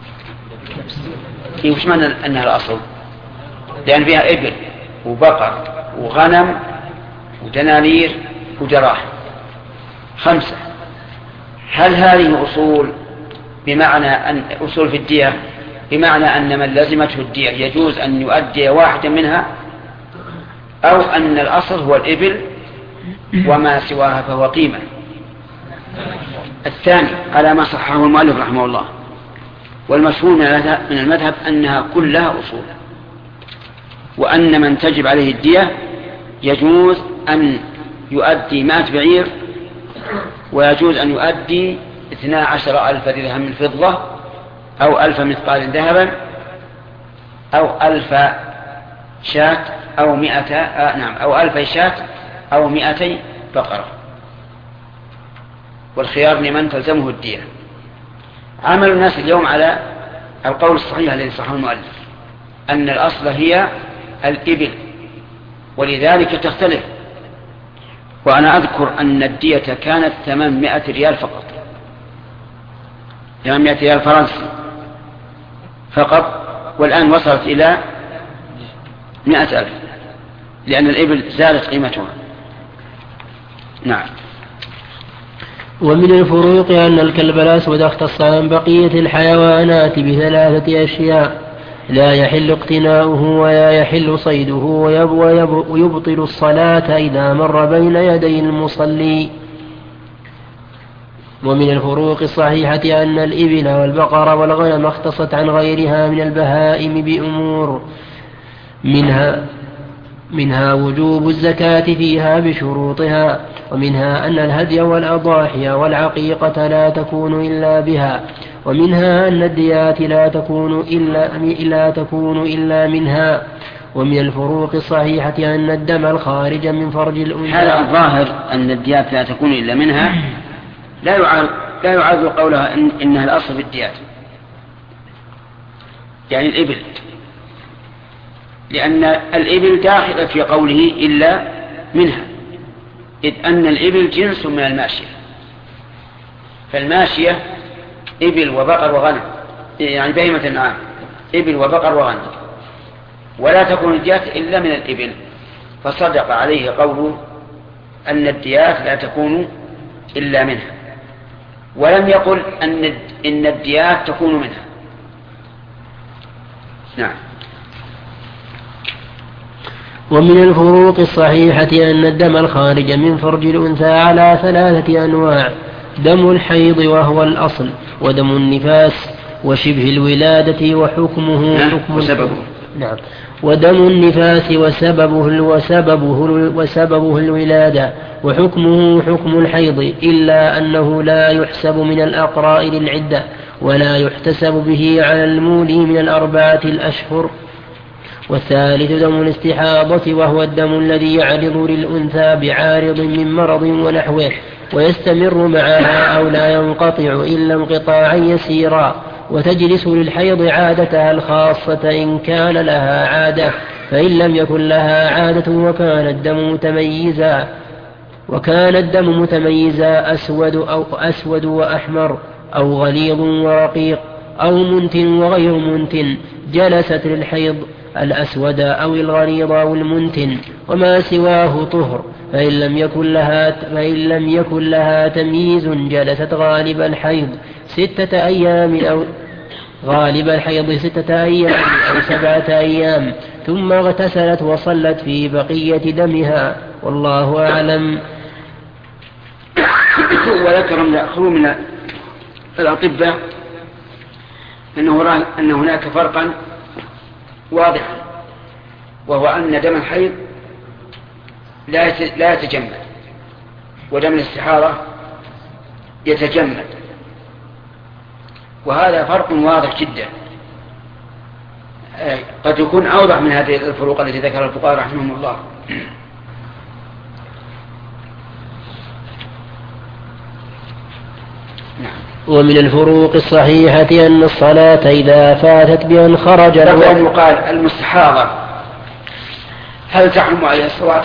إيه وش معنى أنها الأصل؟ لأن فيها إبل وبقر وغنم ودنانير وجراح، خمسة. هل هذه أصول بمعنى أن أصول في الدية بمعنى أن من لزمته الدية يجوز أن يؤدي واحدا منها، أو أن الأصل هو الإبل وما سواها فهو قيمة؟ الثاني على ما صححه المؤلف رحمه الله، والمشهور من المذهب أنها كلها أصول، وأن من تجب عليه الدية يجوز أن يؤدي مائة بعير، ويجوز أن يؤدي اثنا عشر ألف درهم من فضة، أو ألف مثقال ذهبا، أو ألف شاة، أو مئة آه نعم أو ألف شاة، أو مئتي بقرة. والخيار لمن تلزمه الدية. عمل الناس اليوم على القول الصحيح الذي صححه المؤلف أن الأصل هي الإبل، ولذلك تختلف. وأنا أذكر أن الدية كانت ثمانمائة ريال فقط، ثمانمائة ريال فرنسي فقط، والآن وصلت إلى مئة ألف، لأن الإبل زالت قيمتها. نعم. ومن الفروق أن الكلب الأسود اختص عن بقية الحيوانات بثلاثة أشياء: لا يحل اقتناؤه ولا يحل صيده، ويبطل الصلاة إذا مر بين يدي المصلي. ومن الفروق الصحيحة أن الإبل والبقر والغنم اختصت عن غيرها من البهائم بأمور، منها منها وجوب الزكاة فيها بشروطها، ومنها أن الهدي والأضاحي والعقيقة لا تكون إلا بها، ومنها أن الديات لا تكون إلا, لا تكون إلا منها. ومن الفروق الصحيحة أن الدم الخارج من فرج الأنثى. هذا الظاهر أن الديات لا تكون إلا منها لا يعارض لا يعارض قولها إن إنها الأصل في الديات، يعني الإبل، لأن الإبل داخلة في قوله إلا منها، إذ أن الإبل جنس من الماشية، فالماشية إبل وبقر وغنم، يعني بهيمة النعام، إبل وبقر وغنم، ولا تكون الديات إلا من الإبل، فصدق عليه قوله أن الديات لا تكون إلا منها، ولم يقل أن إن الديات تكون منها. نعم. ومن الفروق الصحيحة أن الدم الخارج من فرج الأنثى على ثلاثة أنواع: دم الحيض وهو الأصل، ودم النفاس وشبه الولادة وحكمه حكم وسببه. نعم. ودم النفاس وسببه وسببه وسببه الولادة، وحكمه حكم الحيض، إلا أنه لا يحسب من الأقراء للعدة، ولا يحتسب به على المولي من الأربعة الأشهر. والثالث دم الاستحاضة، وهو الدم الذي يعرض للأنثى بعارض من مرض ونحوه، ويستمر معها أو لا ينقطع إلا انقطاعا يسيرا، وتجلس للحيض عادتها الخاصة إن كان لها عادة، فإن لم يكن لها عادة وكان الدم متميزا وكان الدم متميزا أسود أو أسود وأحمر أو غليظ ورقيق أو منتن وغير منتن جلست للحيض الأسود أو الغليظ أو المنتن وما سواه طهر. فإن لم يكن لها فإن لم يكن لها تمييز جلست غالب الحيض ستة أيام أو غالب الحيض ستة أيام أو سبعة أيام ثم اغتسلت وصلت في بقية دمها والله أعلم. وذكر من الأطباء أنه أن هناك فرقا واضحا، وهو أن دم الحيض لا يتجمد ودم الاستحاضة يتجمد، وهذا فرق واضح جدا قد يكون أوضح من هذه الفروق التي ذكرها الفقهاء رحمهم الله. ومن الفروق الصحيحة أن الصلاة إذا فاتت بأن خرج الوقت يقال المستحاضة هل تحرم عليها الصلاة؟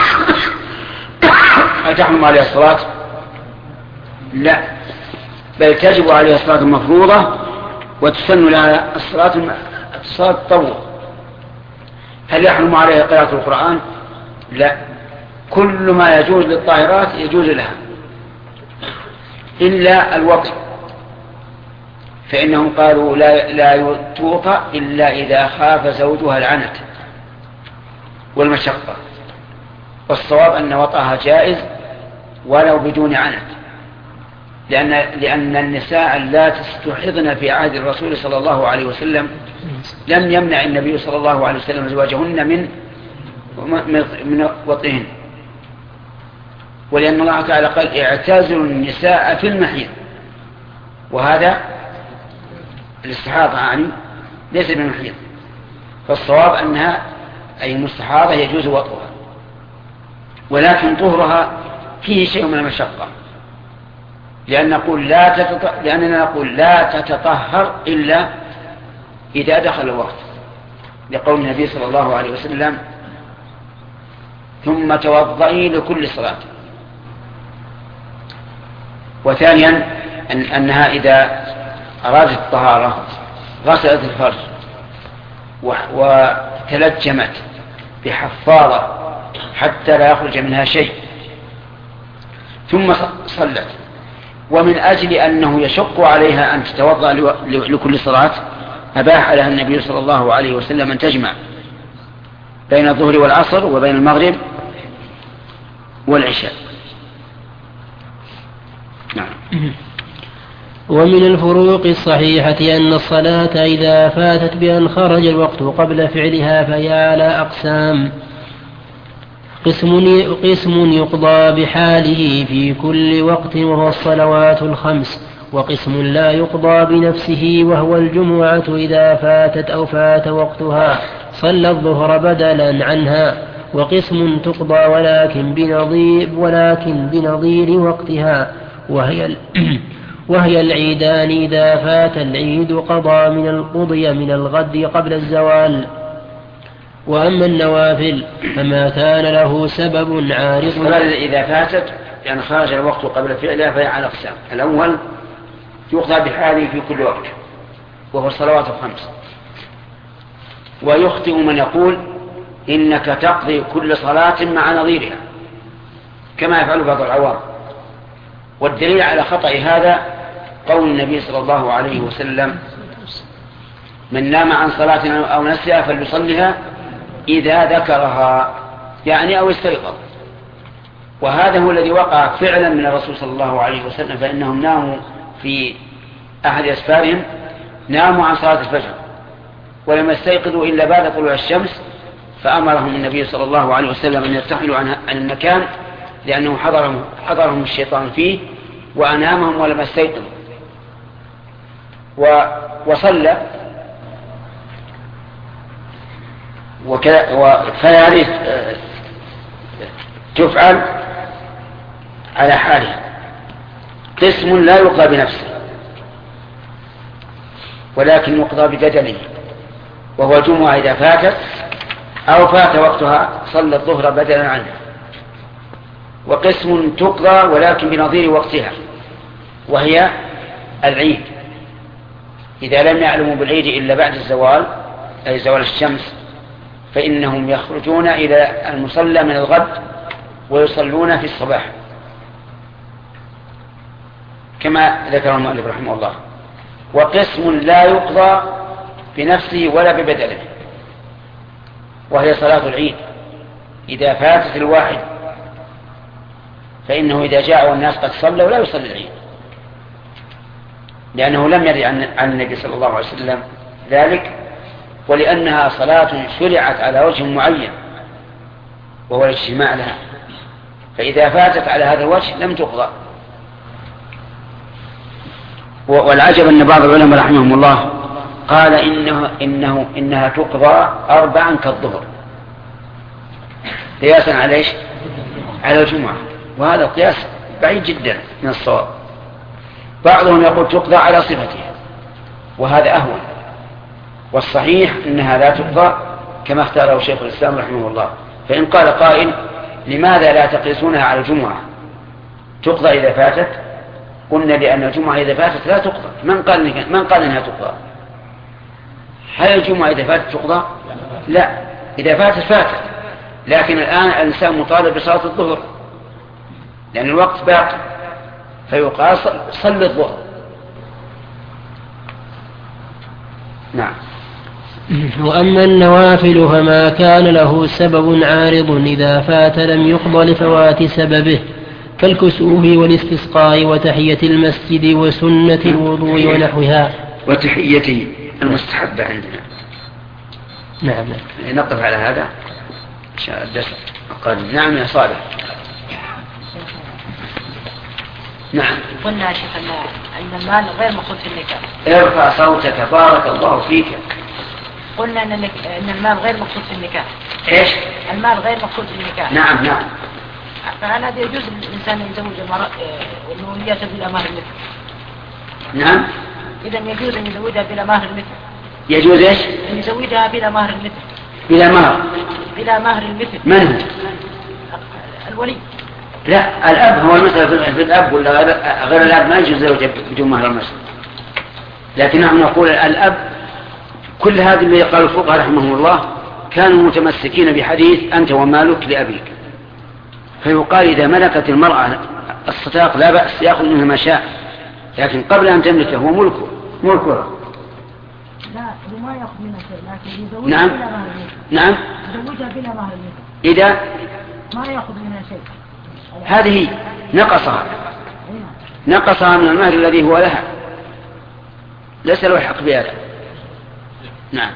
هل تحرم عليها الصلاة؟ لا، بل تجب عليها الصلاة المفروضة وتسن لها الصلاة الصلاة التطوع. هل يحرم عليها قراءة القرآن؟ لا، كل ما يجوز للطاهرات يجوز لها إلا الوقت، فإنهم قالوا لا, لا توطأ إلا إذا خاف زوجها العنت والمشقة، والصواب أن وطأها جائز ولو بدون عنت، لأن, لأن النساء لا تستحضن في عهد الرسول صلى الله عليه وسلم لم يمنع النبي صلى الله عليه وسلم زواجهن من من وطئهن، ولأن الله تعالى قال اعتزلوا النساء في المحيض، وهذا الاستحاضة يعني ليس بالمحيض، فالصواب أنها أي المستحاضة يجوز وطئها، ولكن طهرها فيه شيء من المشقة، لأن نقول لا تتط... لأننا نقول لا تتطهر إلا إذا دخل الوقت، لقول النبي صلى الله عليه وسلم ثم توضئي لكل صلاة. وثانيا أن أنها إذا أرادت الطهارة غسلت الفرج وتلجمت بحفاظة حتى لا يخرج منها شيء ثم صلت، ومن أجل أنه يشق عليها أن تتوضأ لكل صلاة أباح لها النبي صلى الله عليه وسلم أن تجمع بين الظهر والعصر وبين المغرب والعشاء. نعم. ومن الفروق الصحيحة أن الصلاة إذا فاتت بأن خرج الوقت قبل فعلها فهي على أقسام: قسم قسم يقضى بحاله في كل وقت وهو الصلوات الخمس، وقسم لا يقضى بنفسه وهو الجمعة إذا فاتت أو فات وقتها صلى الظهر بدلا عنها، وقسم تقضى ولكن بنظير ولكن بنظير وقتها وهي وهي العيدان إذا فات العيد قضى من القضي من الغد قبل الزوال. وأما النوافل فما كان له سبب عارض إذا فاتت يعني خرج الوقت قبل فعلها فهي على أقسام: الأول يقضى بحاله في كل وقت وهو الصلوات الخمس، ويخطئ من يقول إنك تقضي كل صلاة مع نظيرها كما يفعل بعض العوام، والدليل على خطأ هذا قول النبي صلى الله عليه وسلم: من نام عن صلاة أو نسيها فليصلها إذا ذكرها، يعني أو استيقظ. وهذا هو الذي وقع فعلا من الرسول صلى الله عليه وسلم، فإنهم ناموا في أحد أسفارهم ناموا عن صلاة الفجر ولم يستيقظوا إلا بعد طلوع الشمس، فأمرهم النبي صلى الله عليه وسلم أن يرتحلوا عن المكان لأنه حضرهم, حضرهم الشيطان فيه وأنامهم ولم يستيقظوا. وصلى فهذه تفعل على حالها. قسم لا يقضى بنفسه ولكن يقضى بدجله، وهو الجمعة إذا فاتت أو فات وقتها صلى الظهر بدلا عنها. وقسم تقضى ولكن بنظير وقتها، وهي العيد، إذا لم يعلموا بالعيد إلا بعد الزوال أي زوال الشمس فإنهم يخرجون إلى المصلى من الغد ويصلون في الصباح كما ذكر المؤلف رحمه الله. وقسم لا يقضى بنفسه ولا ببدله، وهي صلاة العيد إذا فاتت الواحد فإنه إذا جاء والناس قد صلوا لا يصلي العيد، لأنه لم يرد عن النبي صلى الله عليه وسلم ذلك، ولأنها صلاة شرعت على وجه معين وهو الاجتماع لها، فإذا فاتت على هذا الوجه لم تقضى. والعجب أن بعض العلماء رحمهم الله قال إنه إنه إنها تقضى أربعا كالظهر قياسا على إيش؟ على الجمعة، وهذا القياس بعيد جدا من الصواب. بعضهم يقول تقضى على صفتها وهذا أهون، والصحيح إنها لا تقضى كما اختاره شيخ الإسلام رحمه الله. فإن قال قائل لماذا لا تقيسونها على الجمعة تقضى إذا فاتت؟ قلنا لأن الجمعة إذا فاتت لا تقضى. من قال من قال إنها تقضى؟ هل الجمعة إذا فاتت تقضى؟ لا، إذا فاتت فاتت، لكن الآن الإنسان مطالب بصلاة الظهر لأن الوقت باقي، فيقال صل الظهر. نعم. وأما النوافل فما كان له سبب عارض إذا فات لم يقضى لفوات سببه، كالكسوف والاستسقاء وتحية المسجد وسنة الوضوء ونحوها. وتحية المستحبة عندنا. نعم نعم. نقف على هذا الدرس القادم. نعم يا صالح. نعم. قلنا يا شيخ أن المال غير مقصود في النكاح. ارفع صوتك بارك الله فيك. قلنا أن أن المال غير مقصود في النكاح. إيش؟ المال غير مقصود في النكاح. نعم نعم. فهل هذا يجوز للإنسان أن يزوج المرأة والمولية بلا مهر المثل؟ نعم. إذا يجوز أن يزوجها بلا مهر المثل. يجوز إيش؟ أن يزوجها بلا مهر المثل. بلا مهر. بلا مهر المثل. من هو؟ الولي. لا، الأب هو المسألة في الأب ولا غير الأب ما يجوز زوجه بدون مهر المسألة، لكن نحن نقول الأب. كل هذا اللي قال الفقهاء رحمهم الله كانوا متمسكين بحديث أنت ومالك لأبيك، فيقال إذا ملكت المرأة الصداق لا بأس يأخذ منها ما شاء، لكن قبل أن تملكه هو ملكه ملكه. لا هو ما يأخذ منها شيء، لكن يزوجها نعم. بلا مهر المثل. نعم. يزوجها بلا مهر المثل. إذا ما يأخذ منها شيء. هذه نقصها نقصها من المهر الذي هو لها، ليس له حق بهذا. نعم.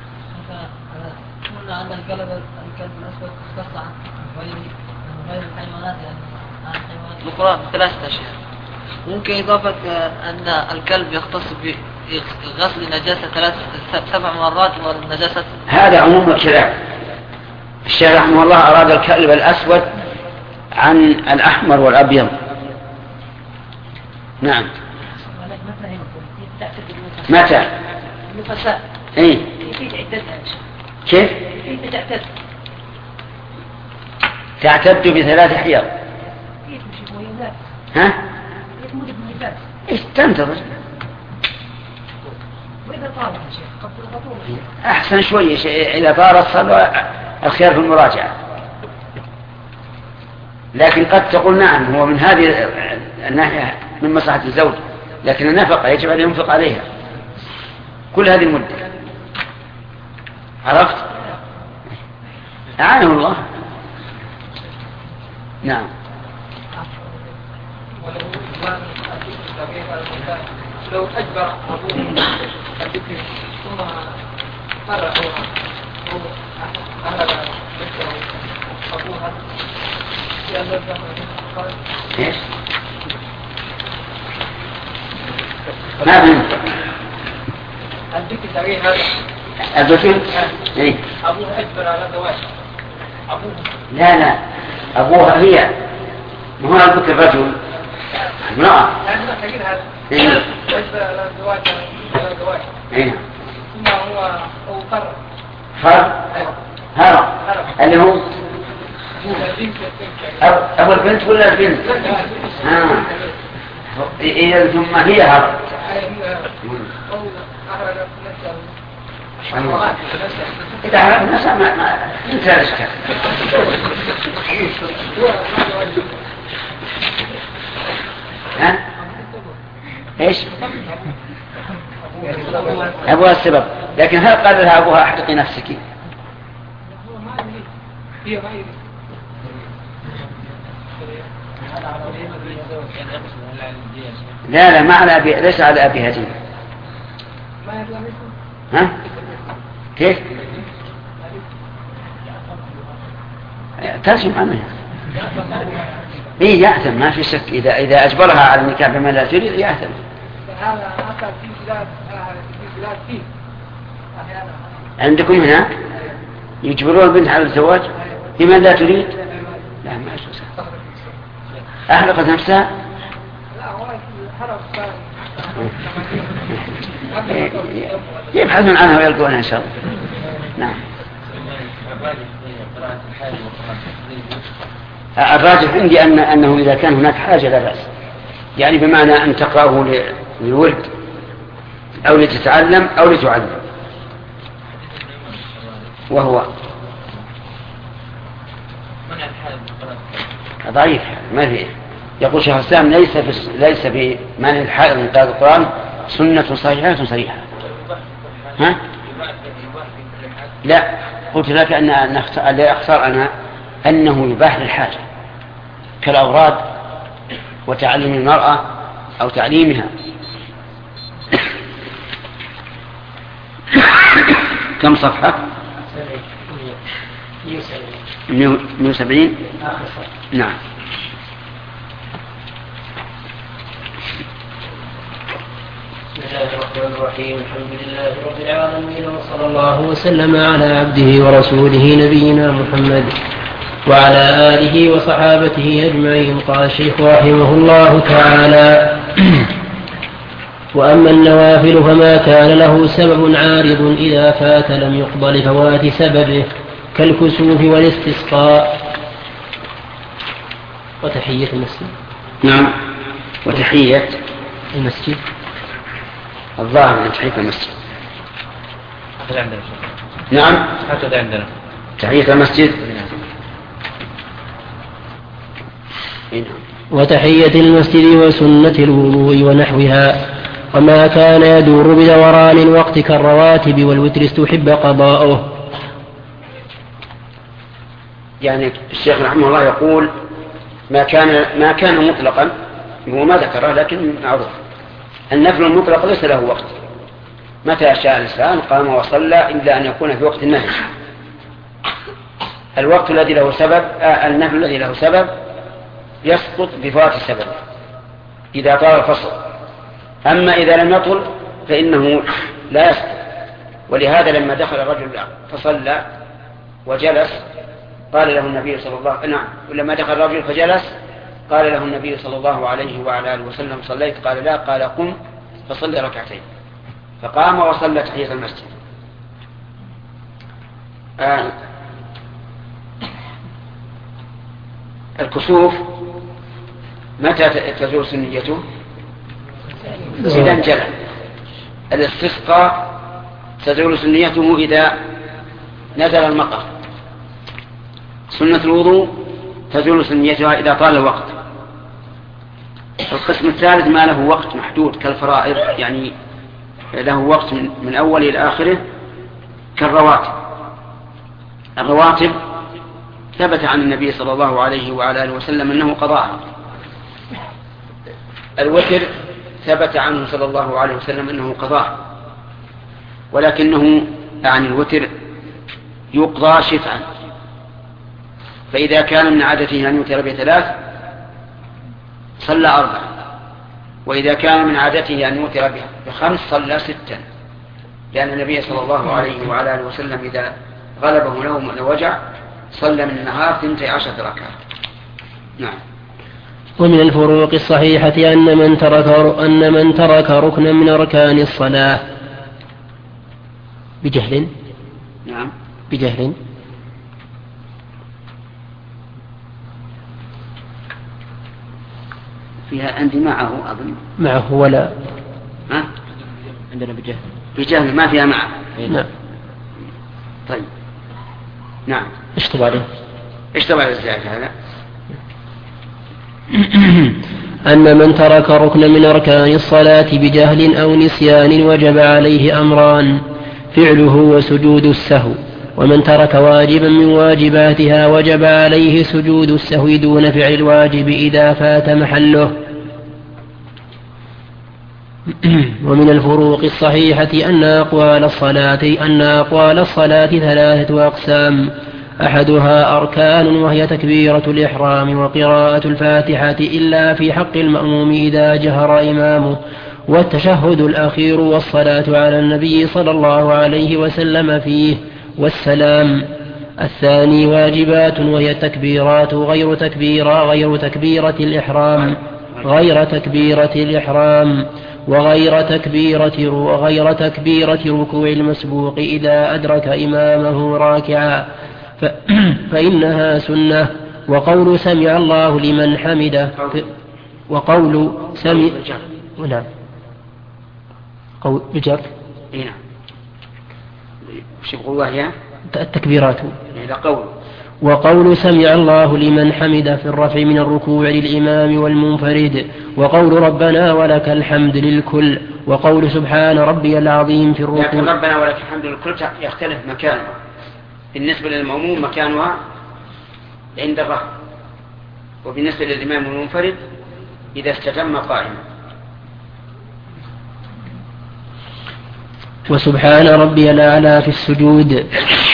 قلنا أن الكلب الكلب الأسود اختص عن غير غير الحيوانات يعني القرآن ثلاثة أشياء. ممكن إضافة أن الكلب يختص بغسل نجاسة ثلاث سبع مرات والنجاسة. هذا عموم الكلام. الشيخ رحمه الله أراد الكلب الأسود عن الأحمر والأبيض. نعم. متى؟ النفساء. إيه؟ كيف؟ تعتد. تعتد بثلاث حيض. ها؟ إيش تنتظر؟ أحسن شوية إذا طارت صلوا الخير في المراجعة، لكن قد تقول نعم هو من هذه الناحية من مصلحة الزوج، لكن النفقة يجب أن ينفق عليها كل هذه المدة. عرفت؟ أعانه الله. نعم. لو أجبر أبوه الذكر ثم فرع أو أهل ذكره أبوها لأن الذكر إيش؟ ما فهمت. الذكر تغيير هذا الذكر؟ إيه؟ أبوه أجبر على زواج أبوه. لا لا، أبوها هي، ما هو الذكر رجل امرأة. يعني ما تغيير هذا إيه؟ أجبر على زواج على زواج. إيه؟ ثم هو أو فرع. فرع؟ هرم اللي هو أبو البنت ولا البنت؟ آه. إذا ثم هي هرم. إذا عرف الناس ما ما انتهى الإشكال. ها؟ إيش؟ أبوها السبب، لكن هل قال لها أبوها احرقي نفسك؟ لا لا ما على أبي، ليس على أبيها دين. ها؟ كيف؟ ترجم عنها. إيه يأثم ما في شك، إذا إذا أجبرها على النكاح بما لا تريد يأثم. عندكم هنا يجبرون البنت على الزواج بما لا تريد؟ لا ما أشوف. أحرقت نفسها؟ يبحثون عنها ويلقونها إن شاء الله. نعم. الراجح عندي أن أنه إذا كان هناك حاجة لا بأس، يعني بمعنى أن تقرأه للولد أو لتتعلم أو لتعلم، وهو ضعيف ما فيه. يقول شيخ الإسلام ليس ليس بمعنى الحائض من قراءة القرآن سنة صحيحة صريحة. ها؟ لا، قلت لك أن لا أختار أنا أنه يباح للحاجة كالأوراد وتعليم المرأة أو تعليمها. كم صفحة؟ مئة وسبعين. نعم. بسم الله الرحمن الرحيم. الحمد لله رب العالمين، وصلى الله وسلم على عبده ورسوله نبينا محمد وعلى آله وصحابته أجمعين. قال الشيخ رحمه الله تعالى: وأما النوافل فما كان له سبب عارض إذا فات لم يقبل لفوات سببه كالكسوف والاستسقاء وتحية المسجد. نعم، وتحية المسجد الظاهر من تحية المسجد. نعم، هكذا عندنا تحية المسجد. وتحية المسجد وسنة الوضوء ونحوها، وما كان يدور بدوران الوقت كالرواتب والوتر استحب قضاؤه. يعني الشيخ رحمه الله يقول ما كان ما كان مطلقا، هو ما ذكره لكن معروف. النفل المطلق ليس له وقت، متى شاء الإنسان قام وصلى إلا أن يكون في وقت النهي. الوقت الذي له سبب آه النفل الذي له سبب يسقط بفوات السبب إذا طال الفصل، أما إذا لم يطل فإنه لا يسقط. ولهذا لما دخل الرجل فصلى وجلس قال له النبي صلى الله عليه وسلم نعم ولما دخل الرجل فجلس قال له النبي صلى الله عليه وعلى آله وسلم: صليت؟ قال: لا. قال: قم فصلي ركعتين. فقام وصلى تحية المسجد. آه الكسوف متى تزول سنيته؟ إذا انجلى. الاستسقاء تزول سنيته إذا نزل المطر. سنة الوضوء تزول سنيتها إذا طال الوقت. القسم الثالث ما له وقت محدود كالفرائض، يعني له وقت من أول إلى آخره كالرواتب. الرواتب ثبت عن النبي صلى الله عليه وعلى آله وسلم أنه قضاها. الوتر ثبت عنه صلى الله عليه وسلم أنه قضاه، ولكنه عن الوتر يقضى شفعا. فإذا كان من عادته أن يوتر بثلاث صلى أربع، وإذا كان من عادته أن يوتر بخمس صلى ستا، لأن النبي صلى الله عليه وعلى آله وسلم إذا غلبه نوم ووجع صلى من النهار ثنتي عشرة ركعة. نعم. ومن الفروق الصحيحة أن من ترك أن من ترك ركنا من أركان الصلاة بجهل نعم بجهل فيها عندي معه أظن معه ولا ها؟ عندنا بجهل بجهل ما فيها معه. نعم. طيب نعم. اشطب عليه اشطب على الزيادة هذا. أن من ترك ركن من أركان الصلاة بجهل أو نسيان وجب عليه أمران: فعله وسجود السهو. ومن ترك واجبا من واجباتها وجب عليه سجود السهو دون فعل الواجب إذا فات محله. ومن الفروق الصحيحة أن أقوال الصلاة أن أقوال الصلاة ثلاثة أقسام: أحدها أركان وهي تكبيرة الإحرام وقراءة الفاتحة إلا في حق المأموم إذا جهر إمامه، والتشهد الأخير والصلاة على النبي صلى الله عليه وسلم فيه، والسلام. الثاني واجبات وهي تكبيرات غير تكبيرة غير تكبيرة الإحرام غير تكبيرة الإحرام وغير تكبيرة وغير تكبيرة ركوع المسبوق إذا أدرك إمامه راكعا فإنها سنة. وقول سمع الله لمن حمده وقول سمع نعم قول بجر نعم وش يقول الله التكبيرات. إلى قول وقول سمع الله لمن حمده في الرفع من الركوع للإمام والمنفرد. وقول ربنا ولك الحمد للكل. وقول سبحان ربي العظيم في الركوع. لكن ربنا ولك الحمد للكل يختلف مكانه بالنسبة للمأموم مكانها عند الرفع، وبالنسبة للإمام المنفرد إذا استتم قائما. وسبحان ربي الأعلى في السجود.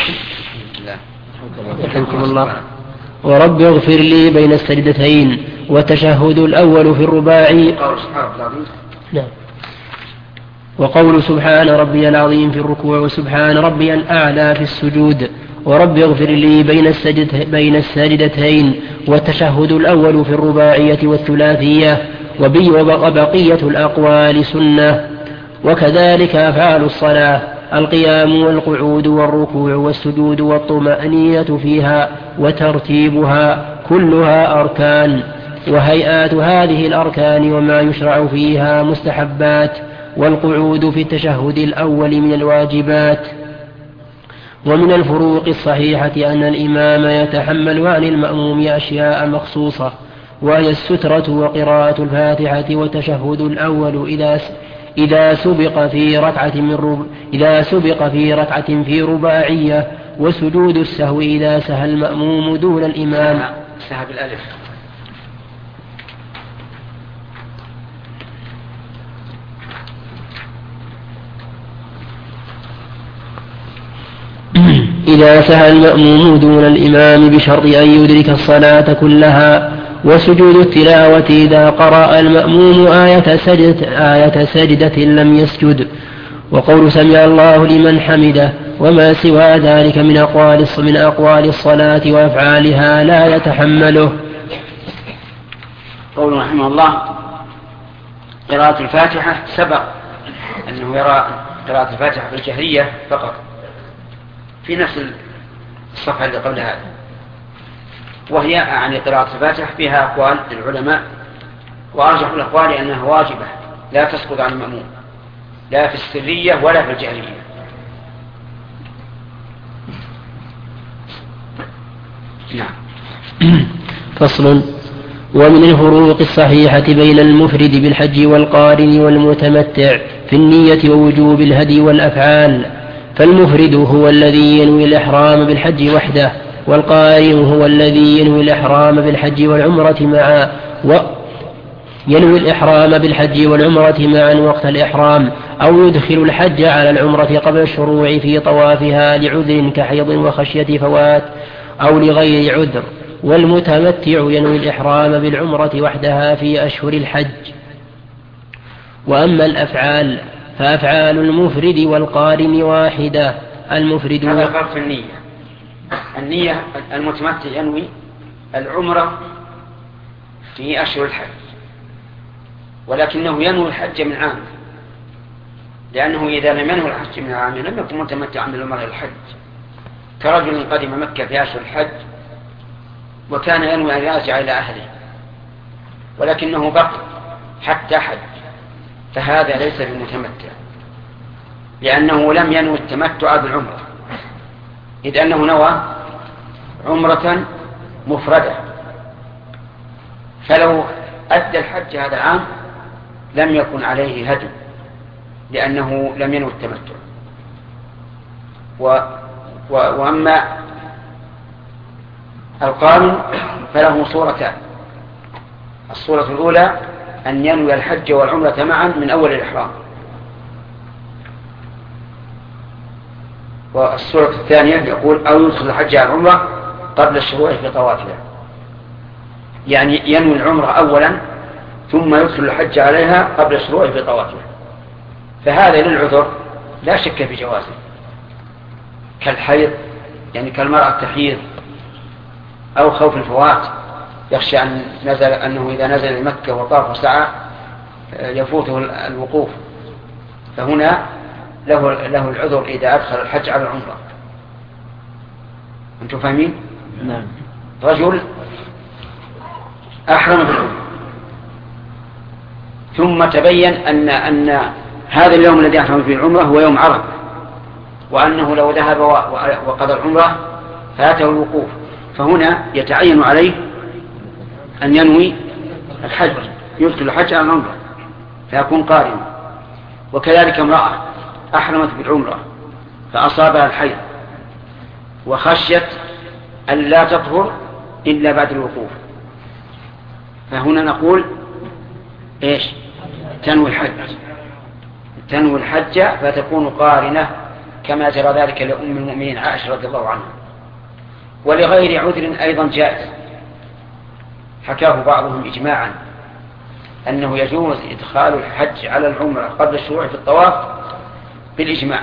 رحمكم الله. ورب اغفر لي بين السجدتين. والتشهد الأول في الرباعي. نعم. وقول سبحان ربي العظيم في الركوع وسبحان ربي الأعلى في السجود. ورب اغفر لي بين السجدت بين السجدتين. والتشهد الأول في الرباعية والثلاثية. وبقية الأقوال سنة. وكذلك أفعال الصلاة: القيام والقعود والركوع والسجود والطمأنينة فيها وترتيبها كلها أركان. وهيئات هذه الأركان وما يشرع فيها مستحبات. والقعود في التشهد الأول من الواجبات. ومن الفروق الصحيحة أن الإمام يتحمل عن المأموم أشياء مخصوصة، وهي السترة وقراءة الفاتحة والتشهد الأول إذا إذا سبق في ركعة من رب... إذا سبق في ركعة في رباعية، وسجود السهو إذا سهى المأموم دون الإمام. سهى بالألف. إذا سهى المأموم دون الإمام بشرط أن يدرك الصلاة كلها. وسجود التلاوة إذا قرأ المأموم آية سجدة, آية سجدة لم يسجد. وقول سمع الله لمن حمده وما سوى ذلك من أقوال من أقوال الصلاة وأفعالها لا يتحمله. قول رحمه الله: قراءة الفاتحة سبق أنه يرى قراءة الفاتحة بالجهرية فقط في نفس الصفحة اللي قبل هذا، وهي يعني قراءة الفاتحة فيها أقوال للعلماء، وأرجح الأقوال أنها واجبة لا تسقط عن المأموم لا في السرية ولا في الجهرية. نعم. فصل. ومن الفروق الصحيحة بين المفرد بالحج والقارن والمتمتع في النية ووجوب الهدي والأفعال. فالمفرد هو الذي ينوي الإحرام بالحج وحده، والقارن هو الذي ينوي الإحرام بالحج والعمرة معا و ينوي الإحرام بالحج والعمرة معا وقت الإحرام، أو يدخل الحج على العمرة قبل الشروع في طوافها لعذر كحيض وخشية فوات أو لغير عذر. والمتمتع ينوي الإحرام بالعمرة وحدها في أشهر الحج. وأما الأفعال فأفعال المفرد والقارن واحدة. المفرد هذا فرق في النية. النية المتمتع ينوي العمرة في أشهر الحج، ولكنه ينوي الحج من عام، لأنه إذا لم ينوي الحج من عام لم يكن متمتعا بالعمرة الحج. كرجل قدم مكة في أشهر الحج وكان ينوي أن يرجع إلى أهله، ولكنه بقي حتى حج، فهذا ليس بمتمتع، لأنه لم ينوي التمتع بالعمرة، إذ أنه نوى عمرة مفردة، فلو أدى الحج هذا العام لم يكن عليه هدي، لأنه لم ينوي التمتع. و... و... وأما القارن فله صورتان: الصورة الأولى أن ينوي الحج والعمرة معا من أول الإحرام، والصورة الثانية يقول أو يدخل الحج على العمرة قبل الشروع في طوافها، يعني ينوي العمرة أولا ثم يدخل الحج عليها قبل الشروع في طوافها، فهذا للعذر لا شك في جوازه، كالحيض، يعني كالمرأة تحيض أو خوف الفوات، يخشى أن نزل أنه إذا نزل لمكة وطاف وسعى يفوته الوقوف، فهنا له, له العذر إذا أدخل الحج على العمرة. أنتم فاهمين؟ نعم. رجل أحرم بالعمرة ثم تبين أن, أن هذا اليوم الذي أحرم فيه العمرة هو يوم عرفة، وأنه لو ذهب وقضى العمرة فاته الوقوف، فهنا يتعين عليه أن ينوي الحج، يدخل الحج على العمرة فيكون قارنا. وكذلك امرأة أحرمت بالعمرة فأصابها الحيض وخشيت أن لا تطهر إلا بعد الوقوف، فهنا نقول إيش؟ تنوي الحج، تنوي الحج فتكون قارنة، كما جرى ذلك لأم المؤمنين عائشة رضي الله عنها. ولغير عذر أيضا جائز، حكاه بعضهم إجماعا أنه يجوز إدخال الحج على العمرة قبل الشروع في الطواف بالإجماع،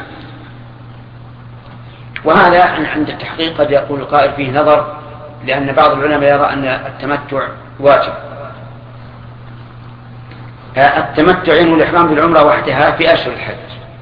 وهذا عند التحقيق قد يقول القائل فيه نظر، لأن بعض العلماء يرى أن التمتع واجب. التمتع ينوي الإحرام بالعمرة وحدها في أشهر الحج،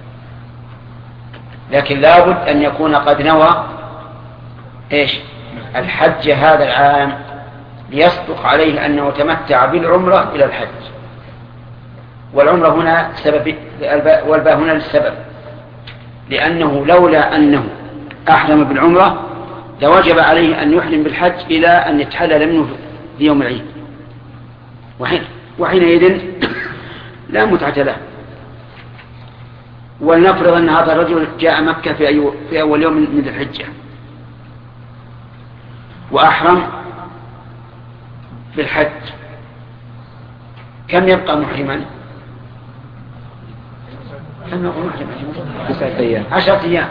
لكن لابد أن يكون قد نوى إيش؟ الحج هذا العام ليصدق عليه أنه تمتع بالعمرة إلى الحج. والعمرة هنا سبب، والباء هنا للسبب، لأنه لولا أنه أحرم بالعمرة لوجب عليه أن يحرم بالحج إلى أن يتحلل منه في يوم العيد، وحين وحينئذ لا متعة له. ولنفرض أن هذا الرجل جاء مكة في, أي في أول يوم من الحجة وأحرم بالحج، كم يبقى محرما؟ كم يبقى محرما؟ تسعة أيام عشرة أيام.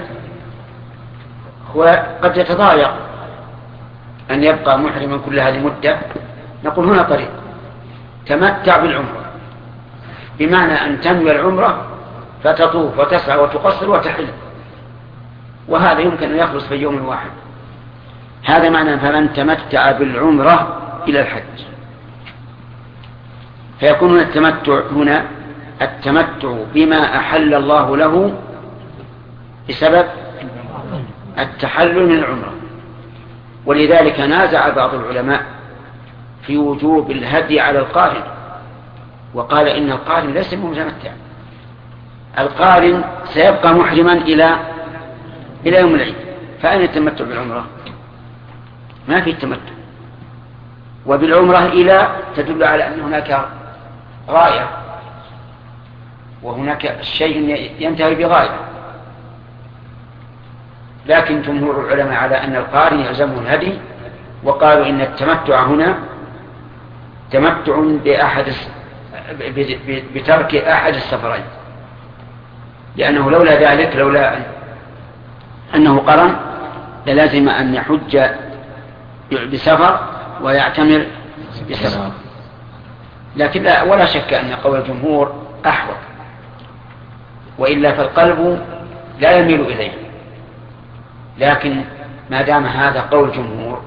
وقد يتضايق أن يبقى محرما كل هذه المدة. نقول هنا طريق: تمتع بالعمرة، بمعنى أن تنوي العمرة فتطوف وتسعى وتقصر وتحل، وهذا يمكن أن يخلص في يوم واحد. هذا معنى فمن تمتع بالعمرة إلى الحج. فيكون التمتع هنا التمتع بما أحل الله له بسبب التحلل من العمرة. ولذلك نازع بعض العلماء في وجوب الهدي على القارن، وقال إن القارن ليس متمتع، القارن سيبقى محرما إلى إلى يوم العيد، فأين التمتع بالعمرة؟ ما في التمتع. وبالعمرة إلى تدل على أن هناك غاية، وهناك شيء ينتهي بغاية. لكن جمهور العلماء على أن القارن يلزمه الهدي، وقالوا إن التمتع هنا تمتع بأحد بترك أحد السفرين، لأنه لولا ذلك، لولا أنه قرن للازم أن يحج بسفر ويعتمر بسفر. لكن لا ولا شك أن قول الجمهور أحوط، وإلا فالقلب لا يميل إليه. لكن ما دام هذا قول الجمهور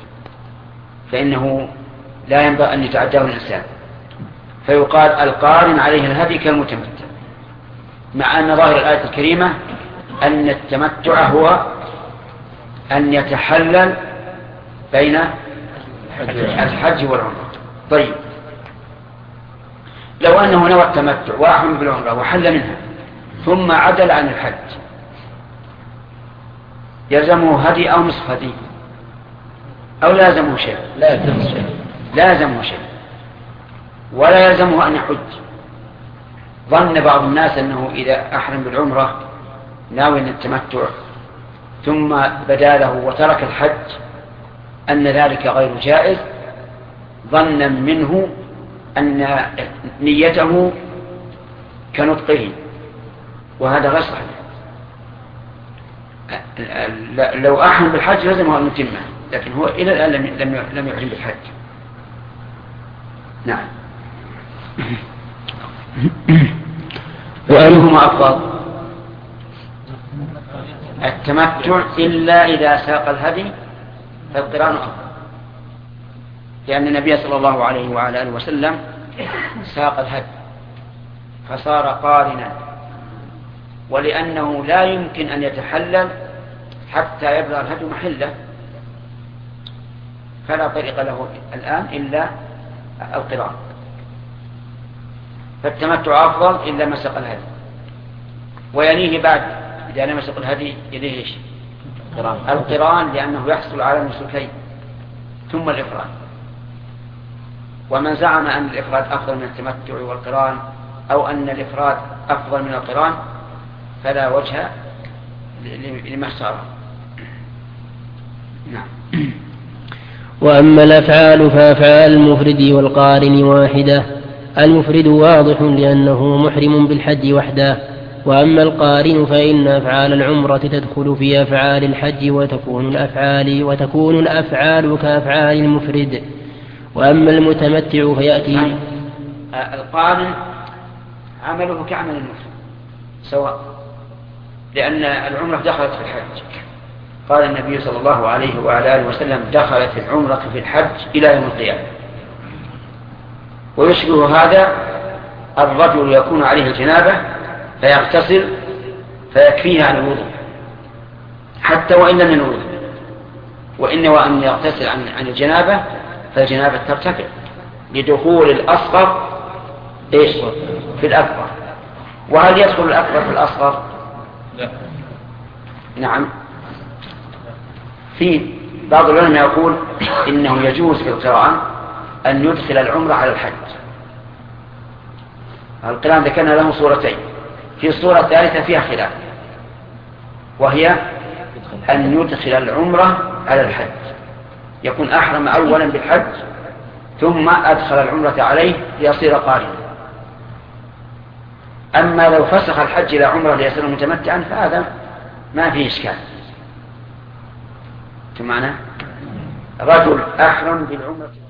فإنه لا ينبغي أن يتعداه الإنسان، فيقال القارن عليه الهدي كالمتمتع، مع أن ظاهر الآية الكريمة أن التمتع هو أن يتحلل بين الحج والعمرة. طيب، لو أنه نوى التمتع وأحرم بالعمرة وحل منها ثم عدل عن الحج يلزمه هدي أو نصف هدي أو لازمه شيء؟ لازمه شيء لازمه شيء ولا يلزمه أن يحج. ظن بعض الناس أنه إذا أحرم بالعمرة ناوي التمتع ثم بدا له وترك الحج أن ذلك غير جائز، ظنا منه أن نيته كنطقه، وهذا غير صحيح. لو أحرم بالحج لازمه أن يتمه، لكن هو إلى الآن لم يحرم بالحج. نعم. وأيهما أفضل؟ التمتع إلا إذا ساق الهدي فالقران أفضل، لأن النبي صلى الله عليه وعلى آله وسلم ساق الهدي فصار قارنا، ولأنه لا يمكن أن يتحلل حتى يبلغ الهدي محله، فلا طريق له الآن إلا القران، فالتمتع أفضل إلا ما ساق الهدي، ويليه بعد إذا لم يسق الهدي يليه إيش؟ القران، لأنه يحصل على النسكين ثم الإفراد. ومن زعم أن الإفراد أفضل من التمتع والقران أو أن الإفراد أفضل من القران فلا وجه لما اختاره. نعم. وأما الأفعال فأفعال المفرد والقارن واحدة. المفرد واضح لأنه محرم بالحج وحده، وأما القارن فإن أفعال العمرة تدخل في أفعال الحج وتكون الأفعال وتكون الأفعال كأفعال المفرد. وأما المتمتع فيأتي القارن عمله كعمل المفرد سواء، لأن العمرة دخلت في الحج. قال النبي صلى الله عليه وعلى آله وسلم دخلت العمرة في الحج إلى يوم القيامة. ويشبه هذا الرجل يكون عليه الجنابة فيغتسل فيكفيه عن الوضوء حتى وإن لم ينوي، وإن وأن يغتسل عن عن الجنابة فالجنابة ترتفع لدخول الأصغر إيش في الأكبر. وهل يدخل الأكبر في الأصغر؟ لا. نعم. في بعض العلماء يقول إنه يجوز في القران أن يدخل العمرة على الحج. القران ذكرنا له صورتين، في الصورة الثالثة فيها خلاف، وهي أن يدخل العمرة على الحج، يكون أحرم أولا بالحج ثم أدخل العمرة عليه ليصير قارنا. أما لو فسخ الحج إلى عمرة ليصير متمتعا فهذا ما فيه إشكال. كمعنى رجل أحرم بالعمرة